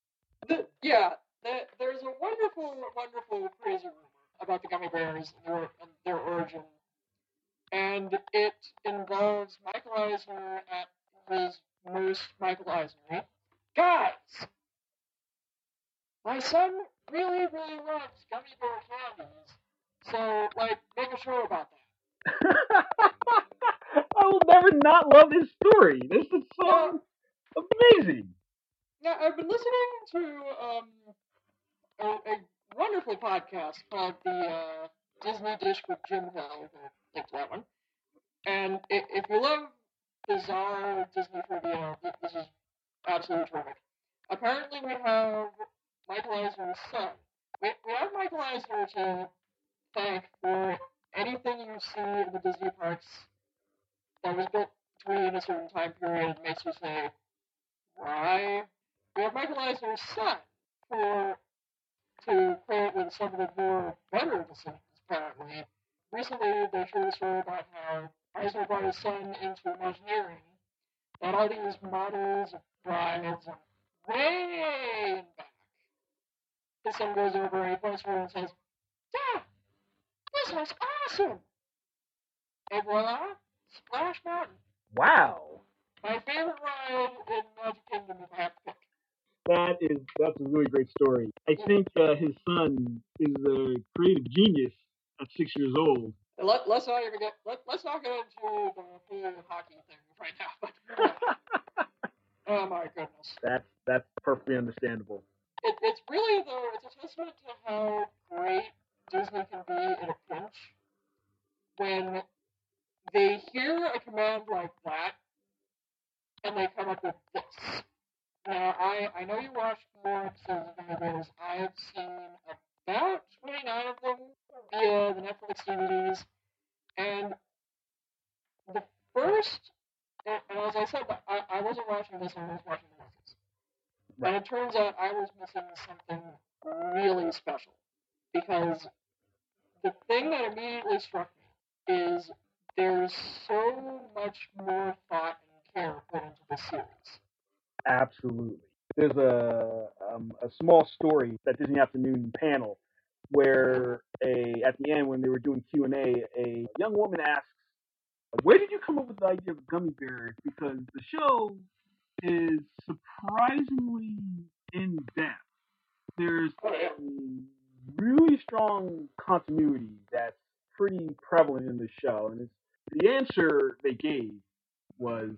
There's a wonderful crazy rumor about the Gummy Bears and their origin. And it involves Michael Eisner at his most Michael Eisner. Guys! My son really loves Gummy Bear candies. So, make a show about that. I will never not love this story. This is so amazing. Yeah, I've been listening to a wonderful podcast called the Disney Dish with Jim Hill. Link to that one. And if you love bizarre Disney trivia, this is absolutely terrific. Apparently, we have Michael Eisner's son. We have Michael Eisner to thank for anything you see in the Disney parks that was built between a certain time period makes you say, why? We have Michael Eisner's son to credit with some of the more better decisions, apparently. Recently, they showed a story about how Eisner brought his son into Imagineering, and all these models of brides way back. His son goes over and he points to her and says, Dad, this looks awesome! And voila, Splash Mountain. Wow. My favorite ride in Magic Kingdom if I have to pick. That's a really great story. I think his son is a creative genius at 6 years old. Let's not get into the whole hockey thing right now. But oh my goodness. That's perfectly understandable. It's really though it's a testament to how great Disney can be in a pinch when they hear a command like that and they come up with this. Now, I know you watched more episodes of Gummy Bears. I have seen about 29 of them via the Netflix DVDs. And the first, and as I said, I wasn't watching this, I was watching the movies. Right. And it turns out I was missing something really special. Because the thing that immediately struck me is there's so much more thought and care put into the series. Absolutely. There's a small story that Disney Afternoon panel where at the end when they were doing Q&A, a young woman asks, "Where did you come up with the idea of Gummy Bears? Because the show is surprisingly in depth. There's a really strong continuity that's pretty prevalent in the show, and the answer they gave was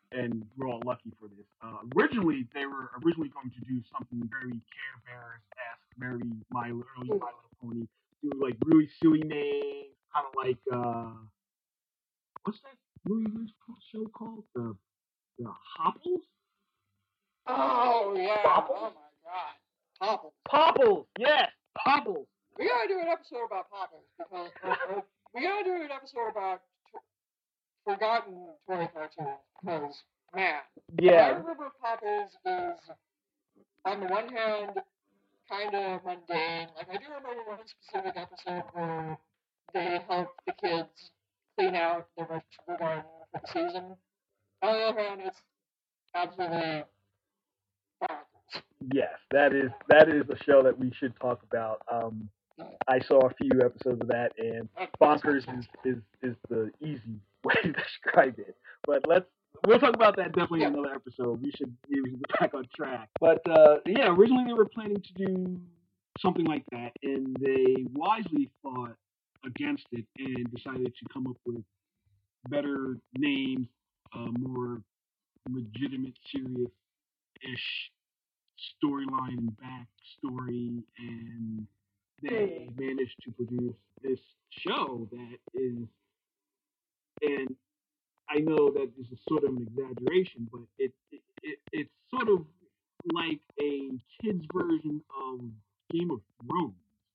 and we're all lucky for this. Originally, they were going to do something very Care Bears-esque, very early My Little Pony, do like really silly names, kind of like what's that movie show called? The Hopples? Oh yeah. Popples? Oh my god. Popples. Popples, yes, Popples. We gotta do an episode about Popples because we gotta do an episode about forgotten toy cartoons because man, what I Yeah, remember Popples is on the one hand kind of mundane. Like I do remember one specific episode where they help the kids clean out their vegetable garden for the season. On the other hand, it's absolutely bonkers. yes, that is a show that we should talk about. I saw a few episodes of that, and bonkers is the easy way to describe it. But we'll talk about that definitely in another episode. We should get back on track. But yeah, originally they were planning to do something like that, and they wisely fought against it and decided to come up with better names, more legitimate, serious-ish storyline and backstory, and they managed to produce this show that is, and I know that this is sort of an exaggeration, but it's sort of like a kid's version of Game of Thrones.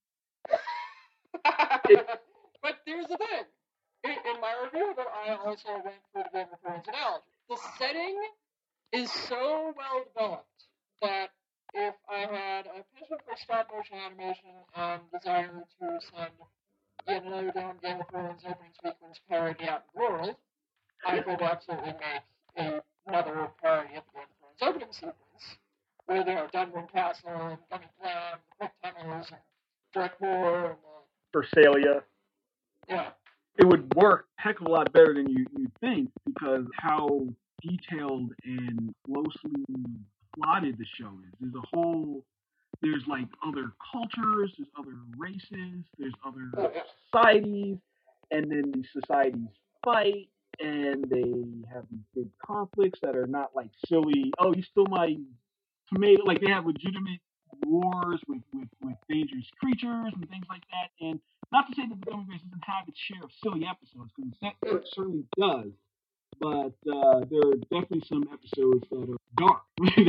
But there's the thing. In my review of it, I also went for the Game of Thrones analogy. The setting is so well developed that if I had a passion for stop motion animation and desire to send yet another damn Game of Thrones opening sequence parody out in the world, I could absolutely make another parody of the Game of Thrones opening sequence where there are Dunwyn Castle and Gummy Glam, the Quick Tunnels, and Drekmore, and Versalia. yeah. It would work a heck of a lot better than you think because how detailed and closely plotted the show is. There's like other cultures, there's other races, there's other societies, and then these societies fight, and they have these big conflicts that are not like silly, oh, you stole my tomato. Like they have legitimate wars with dangerous creatures and things like that. And not to say that the Gummy Bears doesn't have its share of silly episodes, because it certainly does. But there are definitely some episodes that are dark. They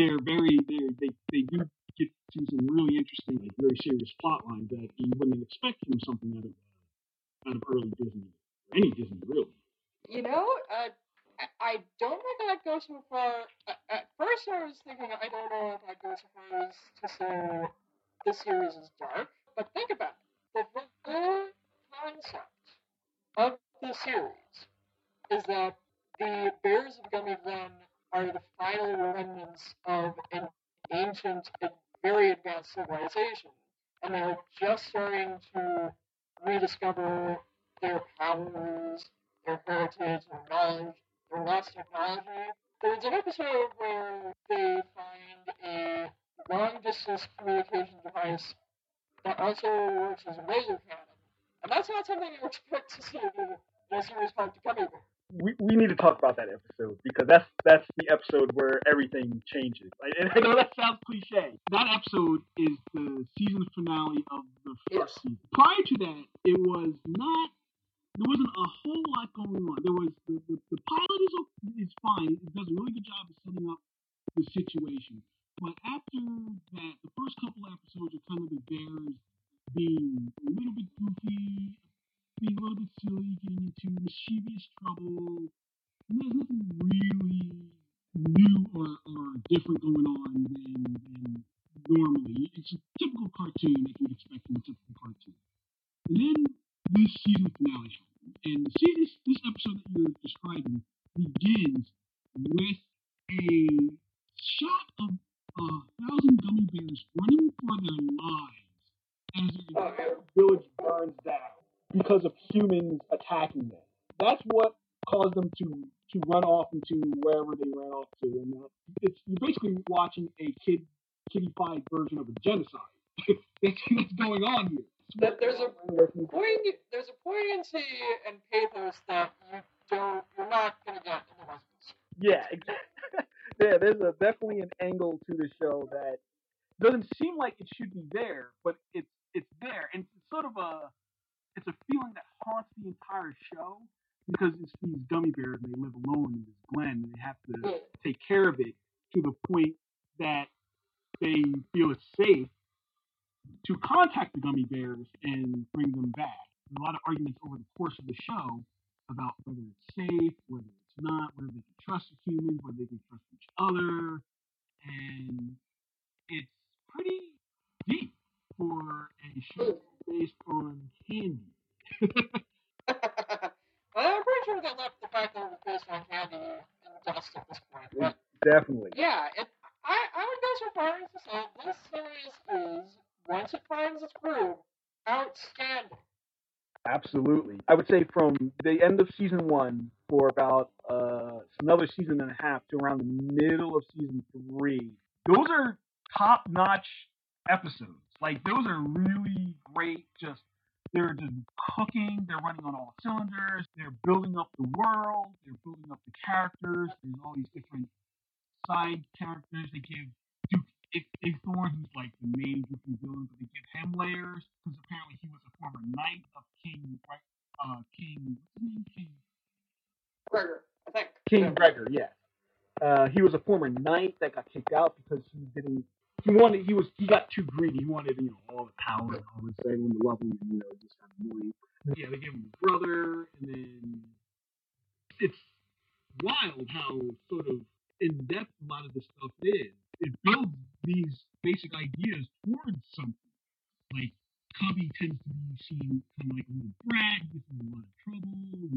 do get to some really interesting, like very serious plot lines that you wouldn't expect from something out of early Disney, or any Disney really. You know, I don't think I'd go so far. At first, I was thinking I don't know if I'd go so far as to say this series is dark. But think about it. The whole concept of the series is that the Bears of Gummy Glen are the final remnants of an ancient and very advanced civilization, and they're just starting to rediscover their powers, their heritage, their knowledge, their lost technology. There's an episode where they find a long-distance communication device that also works as a laser cannon, and that's not something you expect to see in a series called The Gummy Bear. We need to talk about that episode because that's the episode where everything changes. And I know that sounds cliche. That episode is the season finale of the first season. Prior to that, there wasn't a whole lot going on. There was the pilot is fine. It does a really good job of setting up the situation. But after that, the first couple episodes are kind of the Bears being a little bit goofy, being a little bit silly, getting into mischievous trouble. And there's nothing really new or different going on than normally. It's a typical cartoon that you would expect from a typical cartoon. And then this season finale happens. And this episode that you're describing begins with a shot of 1,000 gummy bears running for their lives as their village burns down because of humans attacking them. That's what caused them to run off into wherever they ran off to, and you're basically watching a kiddified version of a genocide. that's going on here. That there's a poignancy and pathos that you're not gonna get in the West. Yeah, yeah. There's definitely an angle to the show that doesn't seem like it should be there, but it's there, and it's sort of it's a feeling that haunts the entire show because it's these gummy bears and they live alone in this glen and they have to take care of it to the point that they feel it's safe to contact the gummy bears and bring them back. There's a lot of arguments over the course of the show about whether it's safe, whether it's not, whether they can trust the humans, whether they can trust each other, and it's pretty deep for a show based on candy. I'm pretty sure they left the fact that it was based on candy in the dust at this point. But Definitely. yeah, I would go so far as to say this series is, once it finds its groove, outstanding. Absolutely. I would say from the end of season one for about another season and a half to around the middle of season three, those are top notch episodes. Like those are really great. They're just cooking. They're running on all cylinders. They're building up the world. They're building up the characters. There's all these different side characters. They give Duke Igthor, who's like the main goofy villain, but they give him layers because apparently he was a former knight of King King what's his name? Gregor, I think. King Gregor, yeah. He was a former knight that got kicked out because he got too greedy. He wanted, all the power and all this thing and the level, just got annoying. Yeah, they gave him a brother, and then it's wild how sort of in depth a lot of this stuff is. It builds these basic ideas towards something. Like Cubby tends to be seen kind of like a little brat, he gets in a lot of trouble,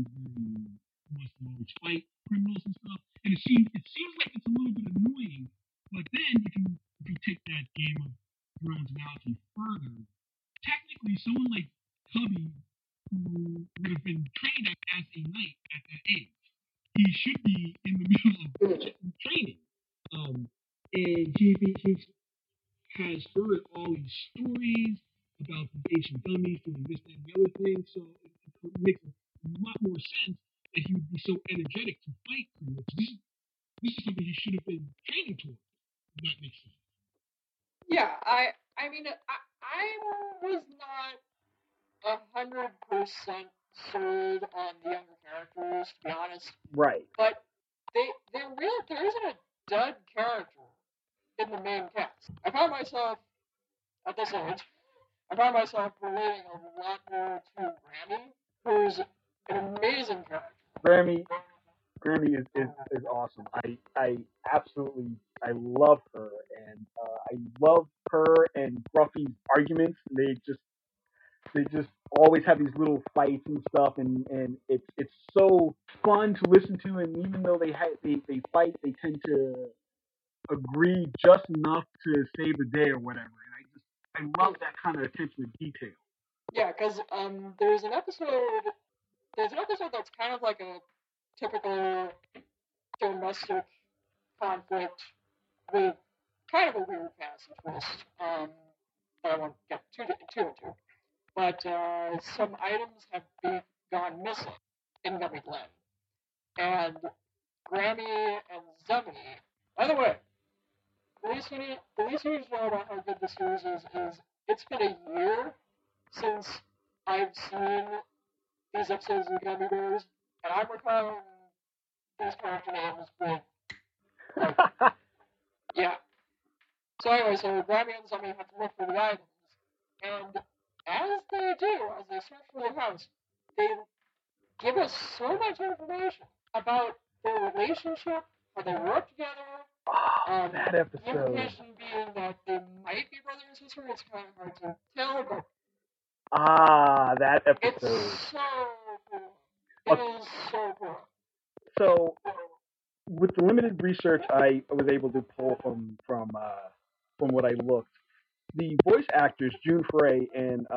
he wants to always fight criminals and stuff. And it seems like it's a little bit annoying, but then if you take that Game of Thrones analogy further, technically someone like Cubby who would have been trained as a knight at that age, he should be in the middle of training. And he has heard all these stories about the ancient dummies doing this, that, and the other thing, so it makes a lot more sense that he would be so energetic to fight criminals. This is something he should have been training towards. If that makes sense. Yeah, I mean, I was not 100% sold on the younger characters, to be honest. Right. But there isn't a dud character in the main cast. I found myself, at this age, relating a lot more to Grammy, who's an amazing character. Grammy is awesome. I absolutely love her, and I love her and Gruffy's arguments. They just always have these little fights and stuff, and it's so fun to listen to. And even though they fight, they tend to agree just enough to save the day or whatever. And I love that kind of attention to detail. Yeah, because there's an episode that's kind of like a typical domestic conflict with kind of a weird cast twist that I won't get too into. But some items have gone missing in Gummy Glen. And Grammy and Zummy, by the way, the least you need to know about how good the series is it's been a year since I've seen these episodes of Gummy Bears, and I'm recalling these character names with, like, yeah. So anyway, so Grammy and Zummy have to look for the items, and as they search for the house, they give us so much information about their relationship, how they work together. That episode. The implication being that they might be brother and sister. It's kind of hard to tell, but that episode. it's so cool. It is so cool. So, with the limited research I was able to pull from what I looked, the voice actors June Foray and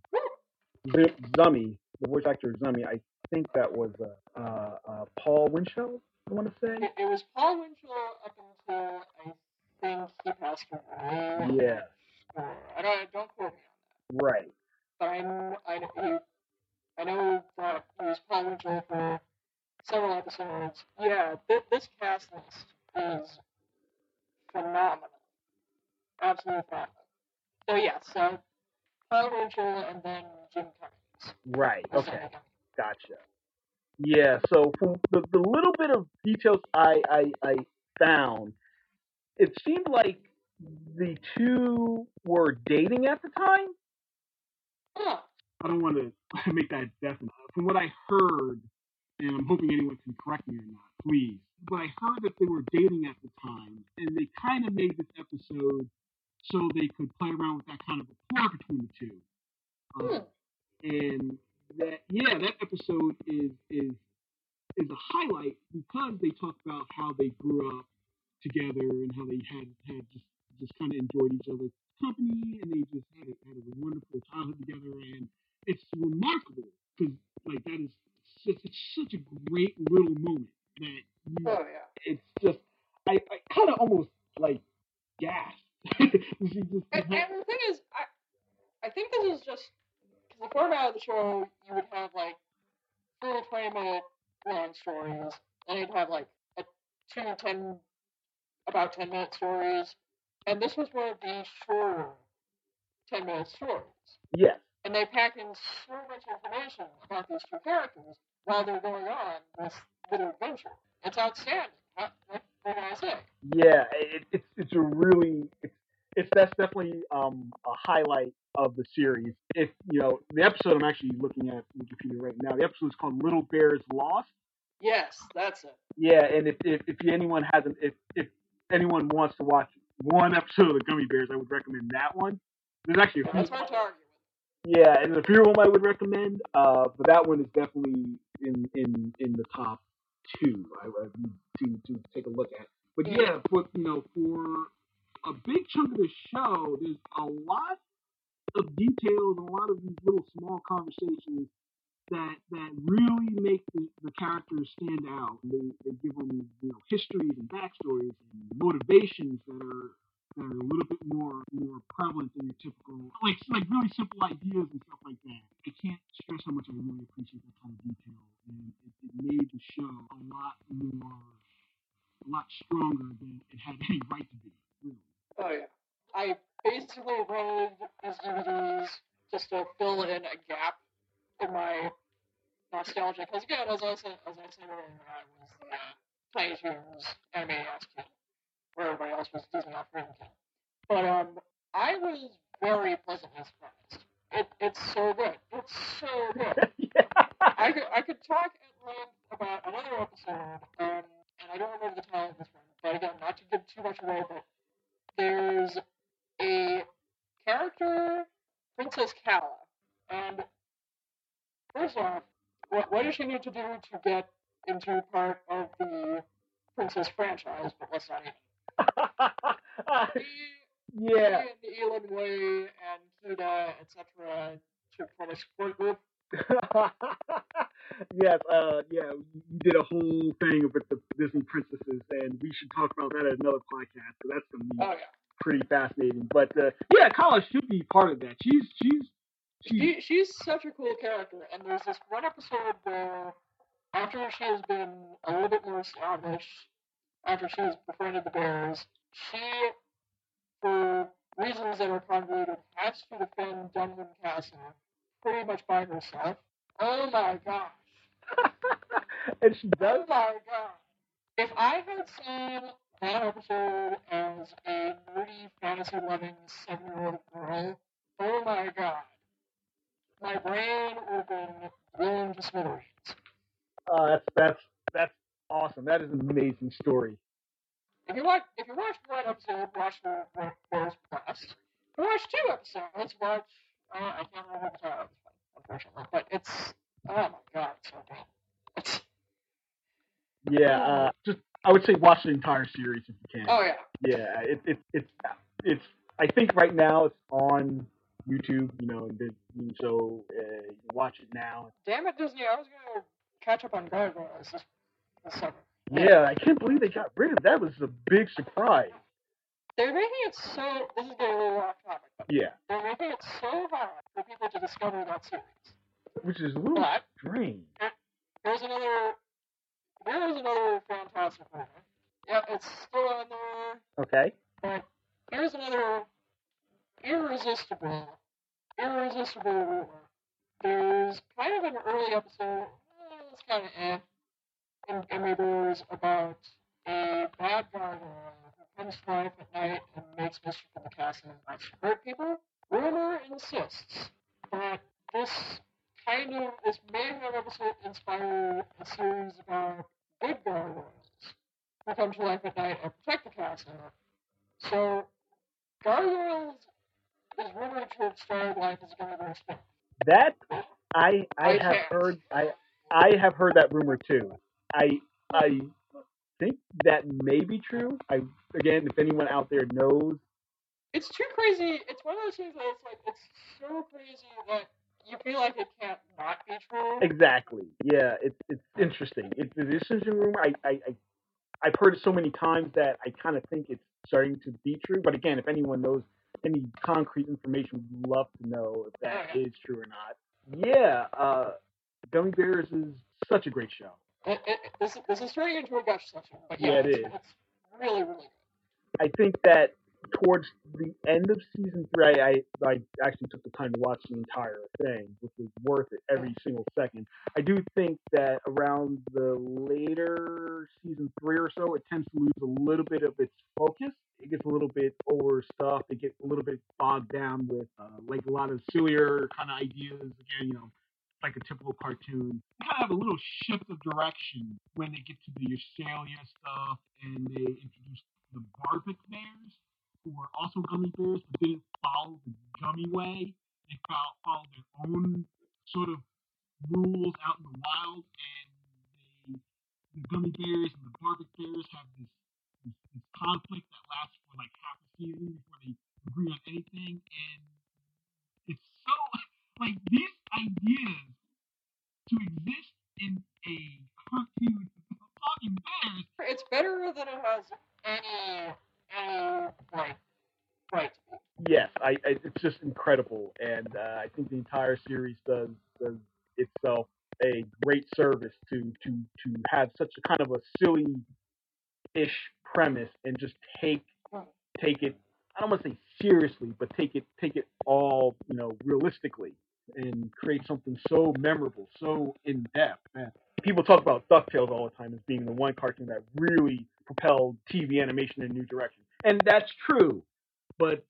Zummy, the voice actor Zummy, I think that was Paul Winchell. I want to say it was Paul Winchell up until I think he passed away. Yeah. Don't quote me on that. Right. But I know that he was Paul Winchell for several episodes. Yeah, this cast list is phenomenal. Absolutely phenomenal. So yeah, so Kyle Rachel and then Jim Cummings. Right. the Okay. second. Gotcha. Yeah. So from the little bit of details I found, it seemed like the two were dating at the time. Oh, I don't want to make that definite. From what I heard, and I'm hoping anyone can correct me or not, please. But I heard that they were dating at the time, and they kind of made this episode so they could play around with that kind of rapport between the two. And that episode is a highlight because they talk about how they grew up together and how they had just kind of enjoyed each other's company and they just had a wonderful childhood together, and it's remarkable because like that is it's such a great little moment that oh yeah. it's just I kind of almost like gasped. She just And the thing is, I think this is just because the format of the show, you would have like full 20-minute long stories, and you'd have like a 10-minute stories, and this was one of the shorter 10-minute stories. Yes. And they pack in so much information about these two characters while they're going on this little adventure. It's outstanding. What can I say? Yeah. It's a really that's definitely a highlight of the series. If the episode, I'm actually looking at Wikipedia right now. The episode is called Little Bears Lost. Yes, that's it. Yeah, and if anyone hasn't, if anyone wants to watch one episode of the Gummy Bears, I would recommend that one. There's actually a few. That's hard to argue with. Yeah, and there's a few of them I would recommend, but that one is definitely in the top two. I need to take a look at. But yeah, for a big chunk of the show, there's a lot of details, a lot of these little small conversations that really make the characters stand out. They give them histories and backstories and motivations that are a little bit more prevalent than your typical like really simple ideas and stuff like that. I can't stress how much I really appreciate that kind of detail, and it made the show a lot stronger than it had any right to be. Really. Oh yeah. I basically rented these DVDs just to fill in a gap in my nostalgia. Because again, as I said earlier, I was the Tiny Toons Animaniacs kid, where everybody else was Disney Afternoon kid. But I was very pleasantly surprised. It's so good. It's so good. I could talk at length about another episode, and I don't remember the title of this one. But again, not to give too much away, but there's a character, Princess Kala, and first off, what does she need to do to get into part of the Princess franchise? But let's not even. Yeah. And Elin Way and Kida, etc., to form a support group. Yes, yeah, you did a whole thing with the Disney princesses, and we should talk about that at another podcast. So that's gonna be Oh yeah. pretty fascinating. But yeah, Kala should be part of that. She's such a cool character, and there's this one episode where, after she has been a little bit more established, after she has befriended the bears, she, for reasons that are convoluted, has to defend Dunwin Castle pretty much by herself. Oh my gosh. And she does. Oh my god. If I had seen that episode as a nerdy, fantasy-loving 7-year-old girl, oh my god. My brain would have been blown to smithereens. That's awesome. That is an amazing story. If you watch one episode, watch the Bears Blast. If you watch 2 episodes, watch I can't remember the title of this one, unfortunately. But it's oh my god, it's so good. It's Yeah, I would say watch the entire series if you can. oh yeah. Yeah, it's I think right now it's on YouTube, so you can watch it now. Damn it, Disney! I was gonna catch up on Gargoyles this summer. Yeah, I can't believe they got rid of that. That was a big surprise. They're making it so. This is getting a little off topic, but Yeah, they're making it so hard for people to discover that series. which is a little But strange. here's another there is another fantastic rumor. Yeah, it's still on there, Okay. but here's another irresistible rumor. There's kind of an early episode, it's kind of in Gummy Bears about a bad gargoyle who comes to life at night and makes mischief in the castle and likes to hurt people. Rumor insists that this Mayhem episode inspired a series about good gargoyles who come to life at night and protect the castle. So, gargoyles is rumored to have started life as a Gummy Bear spin. That I have can't. heard. I have heard that rumor too. I think that may be true. Again, if anyone out there knows, It's too crazy. It's one of those things that it's so crazy that you feel like it can't not be true. exactly. Yeah, it's interesting. It's an interesting rumor. I've heard it so many times that I kind of think it's starting to be true. But again, if anyone knows any concrete information, we'd love to know if that is true or not. Yeah, Gummy Bears is such a great show. This is turning into a gush session, but Yeah, it is. It's really, really good. I think that towards the end of season 3, I actually took the time to watch the entire thing, which was worth it every single second. I do think that around the later season 3 or so, it tends to lose a little bit of its focus. It gets a little bit overstuffed. It gets a little bit bogged down with like a lot of sillier kind of ideas. Again, like a typical cartoon. They kind of have a little shift of direction when they get to the Australia stuff and they introduce the Barbic Bears, who were also gummy bears but didn't follow the gummy way. They followed their own sort of rules out in the wild, and the gummy bears and the Barbic Bears have this conflict that lasts for like half a season before they agree on anything, and it's so like these ideas to exist in a cartoon talking bears. It's better than it has any like right. Yes, it's just incredible, and I think the entire series does itself a great service to have such a kind of a silly-ish premise and just take it. I don't want to say seriously, but take it all realistically and create something so memorable, so in depth. Man, people talk about DuckTales all the time as being the one cartoon that really propelled TV animation in a new direction, and that's true. But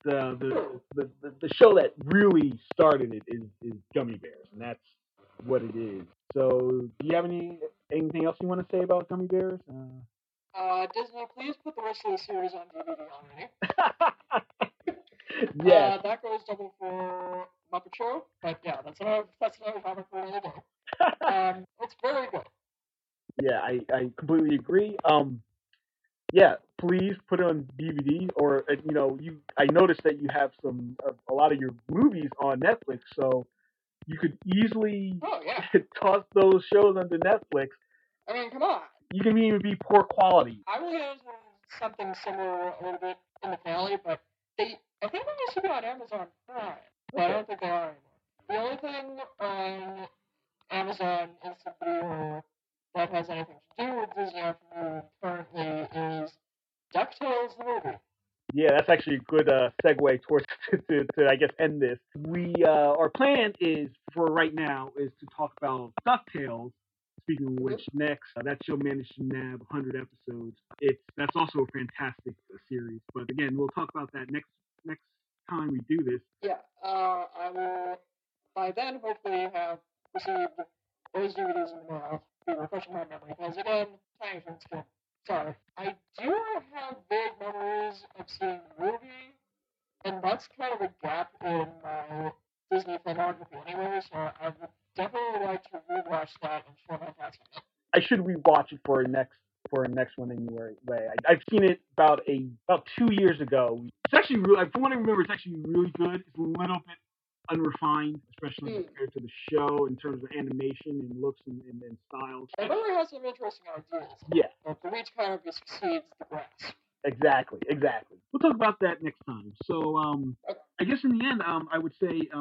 the show that really started it is Gummy Bears, and that's what it is. So, do you have anything else you want to say about Gummy Bears? Disney, please put the rest of the series on DVD already. Yes. That goes double for Muppet Show, but yeah, that's another topic for another day. It's very good. Yeah, I completely agree. Yeah, please put it on DVD, or I noticed that you have a lot of your movies on Netflix, so you could easily toss those shows onto Netflix. I mean, come on. You can even be poor quality. I will get into something similar a little bit in the finale, but I think they used to be on Amazon Prime, but I don't think they are anymore. The only thing on Amazon Instant Video that has anything to do with Disney Afternoon currently is DuckTales the movie. Yeah, that's actually a good segue towards to I guess end this. Our plan is for right now is to talk about DuckTales. Speaking of which, next that show managed to nab 100 episodes. That's also a fantastic series. But again, we'll talk about that next time we do this. Yeah, I will. By then, hopefully, have received those DVDs in the mail. Be refreshing my memory because again, time for skin. Sorry, I do have vague memories of seeing the movie, and that's kind of a gap in my Disney filmography anyway. So I would definitely like to rewatch that and show my thoughts on it. I should rewatch it for a next one anyway. I've seen it about 2 years ago. It's actually really, from what I remember, it's actually really good. It's a little bit unrefined, especially compared to the show in terms of animation and looks and styles. It really has some interesting ideas. Yeah. But the reach kind of exceeds the grasp. Exactly. We'll talk about that next time. So, I guess in the end, I would say,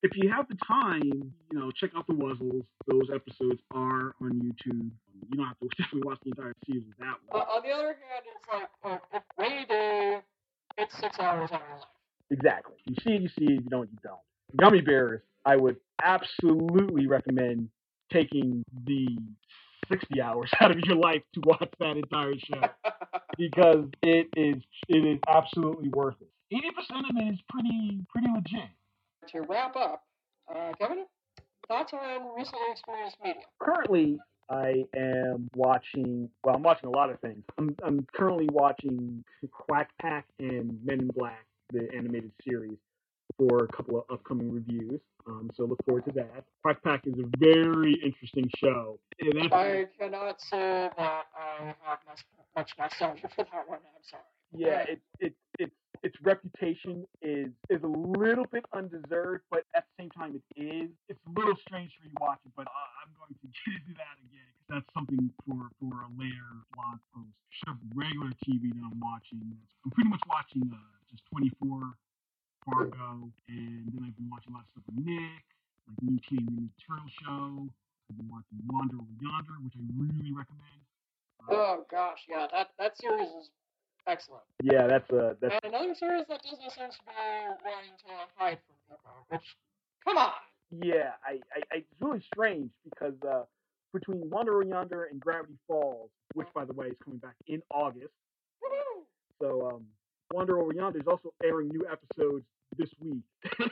if you have the time, check out the Wuzzles. Those episodes are on YouTube. You don't have to definitely watch the entire season of that one. On the other hand, it's like, if rainy day, it's 6 hours out of your life. Exactly. You see it, you see it. You don't, you don't. Gummy Bears, I would absolutely recommend taking the 60 hours out of your life to watch that entire show because it is absolutely worth it. 80% of it is pretty legit. To wrap up, Kevin, thoughts on recently experienced media? Currently, I am watching. Well, I'm watching a lot of things. I'm currently watching Quack Pack and Men in Black, the animated series, for a couple of upcoming reviews. So look forward to that. Quack Pack is a very interesting show. I cannot say that I have much nostalgia for that one. I'm sorry. Yeah, its reputation is a little bit undeserved, but at the same time it is. It's a little strange for you watching, but I'm going to get into that again because that's something for a later blog post. Just regular TV that I'm watching. I'm pretty much watching just 24, Fargo, and then I've been watching a lot of stuff with Nick, like New Teenage Mutant Ninja Turtle show. I've been watching Wander Over Yonder, which I really recommend. Oh gosh, yeah, that series is excellent. Yeah, that's And another series that Disney seems to be wanting to hide from people, which, come on. Yeah, it's really strange because between Wander Over Yonder and Gravity Falls, which by the way is coming back in August, Woo-hoo! so Wander Over Yonder is also airing new episodes this week.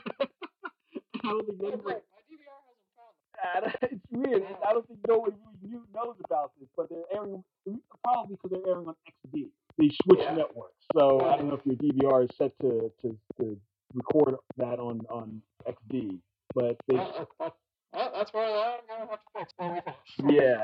I don't think Oh, anybody. great. My DVR hasn't found them. It's weird. I don't think nobody really knows about this, but they're airing probably because they're airing on XD. They switch networks, so I don't know if your DVR is set to record that on XD, but they. That's where I'm gonna have to fix when we finish. Yeah,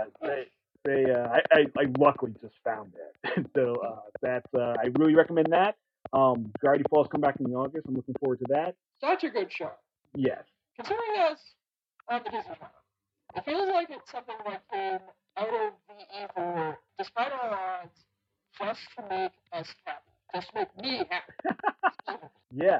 I luckily just found that, so that's I really recommend that. Gravity Falls come back in August. I'm looking forward to that. Such a good show. Yes. Considering it's on the Disney Channel, it feels like it's something that came out of the ether, despite our odds, just to make us happy, just to make me happy. Yeah.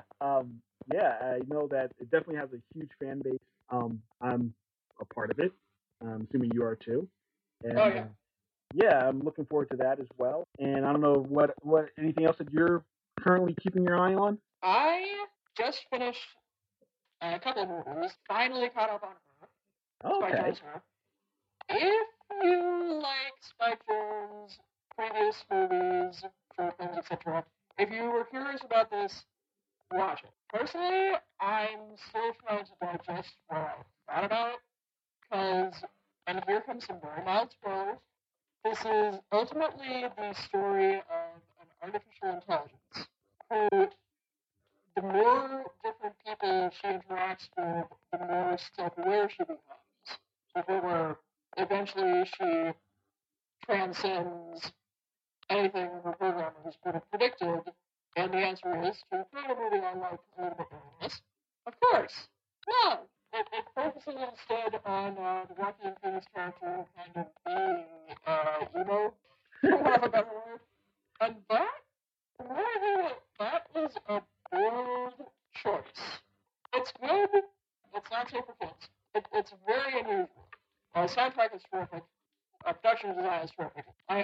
I know that it definitely has a huge fan base. I'm a part of it. I'm assuming you are too. And, Oh, yeah. Yeah, I'm looking forward to that as well. And I don't know what anything else that you're currently keeping your eye on. I just finished a couple of movies, finally caught up on her. Spike Okay. Jonze Her. If you like Spike Jonze, previous movies, short films, etc., if you were curious about this, watch it. Personally, I'm still trying to digest what I thought about it, because, and here comes some very mild spoilers, this is ultimately the story of an artificial intelligence who, the more different people she interacts with, the more self-aware she becomes. So where eventually she transcends anything her programmers would have predicted, and the answer is to create a movie I like a little bit more than this. Of course, no. It focuses instead on the Joaquin Phoenix character kind of being emo, for want of a better word. And that, the more I hear it, that is a bold choice. It's good. It's not safe for kids. It's very unusual. Soundtrack is terrific. Production design is terrific. I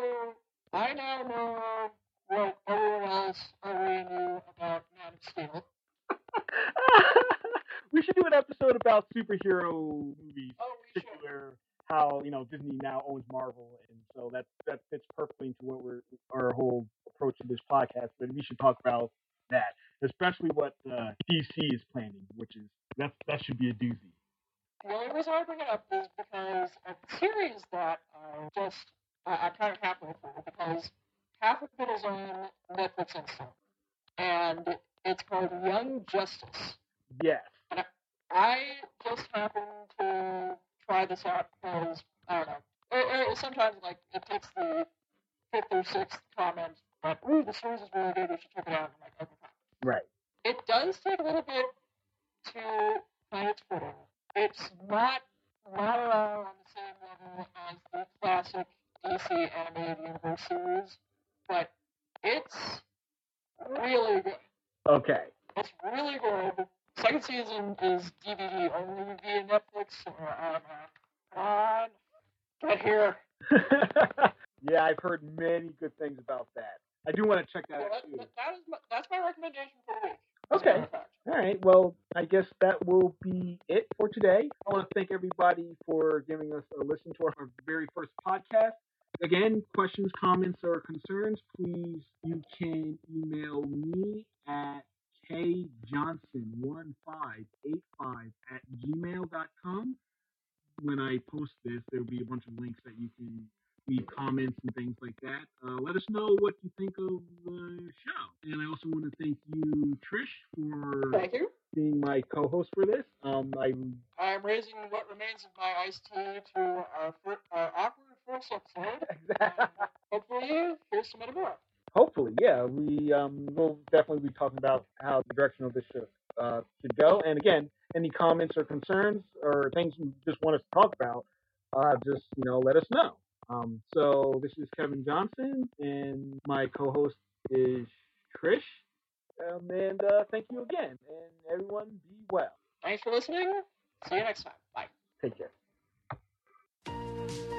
now know what everyone else already knew about Man of Steel. We should do an episode about superhero movies, Oh, in we should. particular how Disney now owns Marvel, and so that fits perfectly into what our whole approach to this podcast. But we should talk about that, especially what DC is planning, which is that should be a doozy. The only reason I bring it up is because a series that I'm kind of halfway through, because half of it is on Netflix and stuff, and it's called Young Justice. Yes. And I just happened to try this out because, I don't know, or sometimes like it takes the 5th or 6th comment that, ooh, the series is really good, you should check it out. I'm like, okay, fine. Right. It does take a little bit to find its footing. It's not at all on the same level as the classic DC animated universe series, but it's really good. Okay. It's really good. Second season is DVD only via Netflix, so come on, get here. Yeah, I've heard many good things about that. I do want to check that Well, out too. that's my recommendation for the week. Okay. All right. Well, I guess that will be it for today. I want to thank everybody for giving us a listen to our very first podcast. Again, questions, comments, or concerns, please, you can email me at kjohnson1585@gmail.com. When I post this, there will be a bunch of links that you can leave comments and things like that. Let us know what you think of the show. And I also want to thank you, Trish, for Thank you. being my co-host for this. I'm raising what remains of my iced tea to our awkward first episode. Hopefully, here's some more. Hopefully, yeah. We will definitely be talking about how the direction of this show should go. And again, any comments or concerns or things you just want us to talk about, just let us know. So this is Kevin Johnson, and my co-host is Trish. And thank you again, and everyone be well. Thanks for listening. See you next time. Bye. Take care.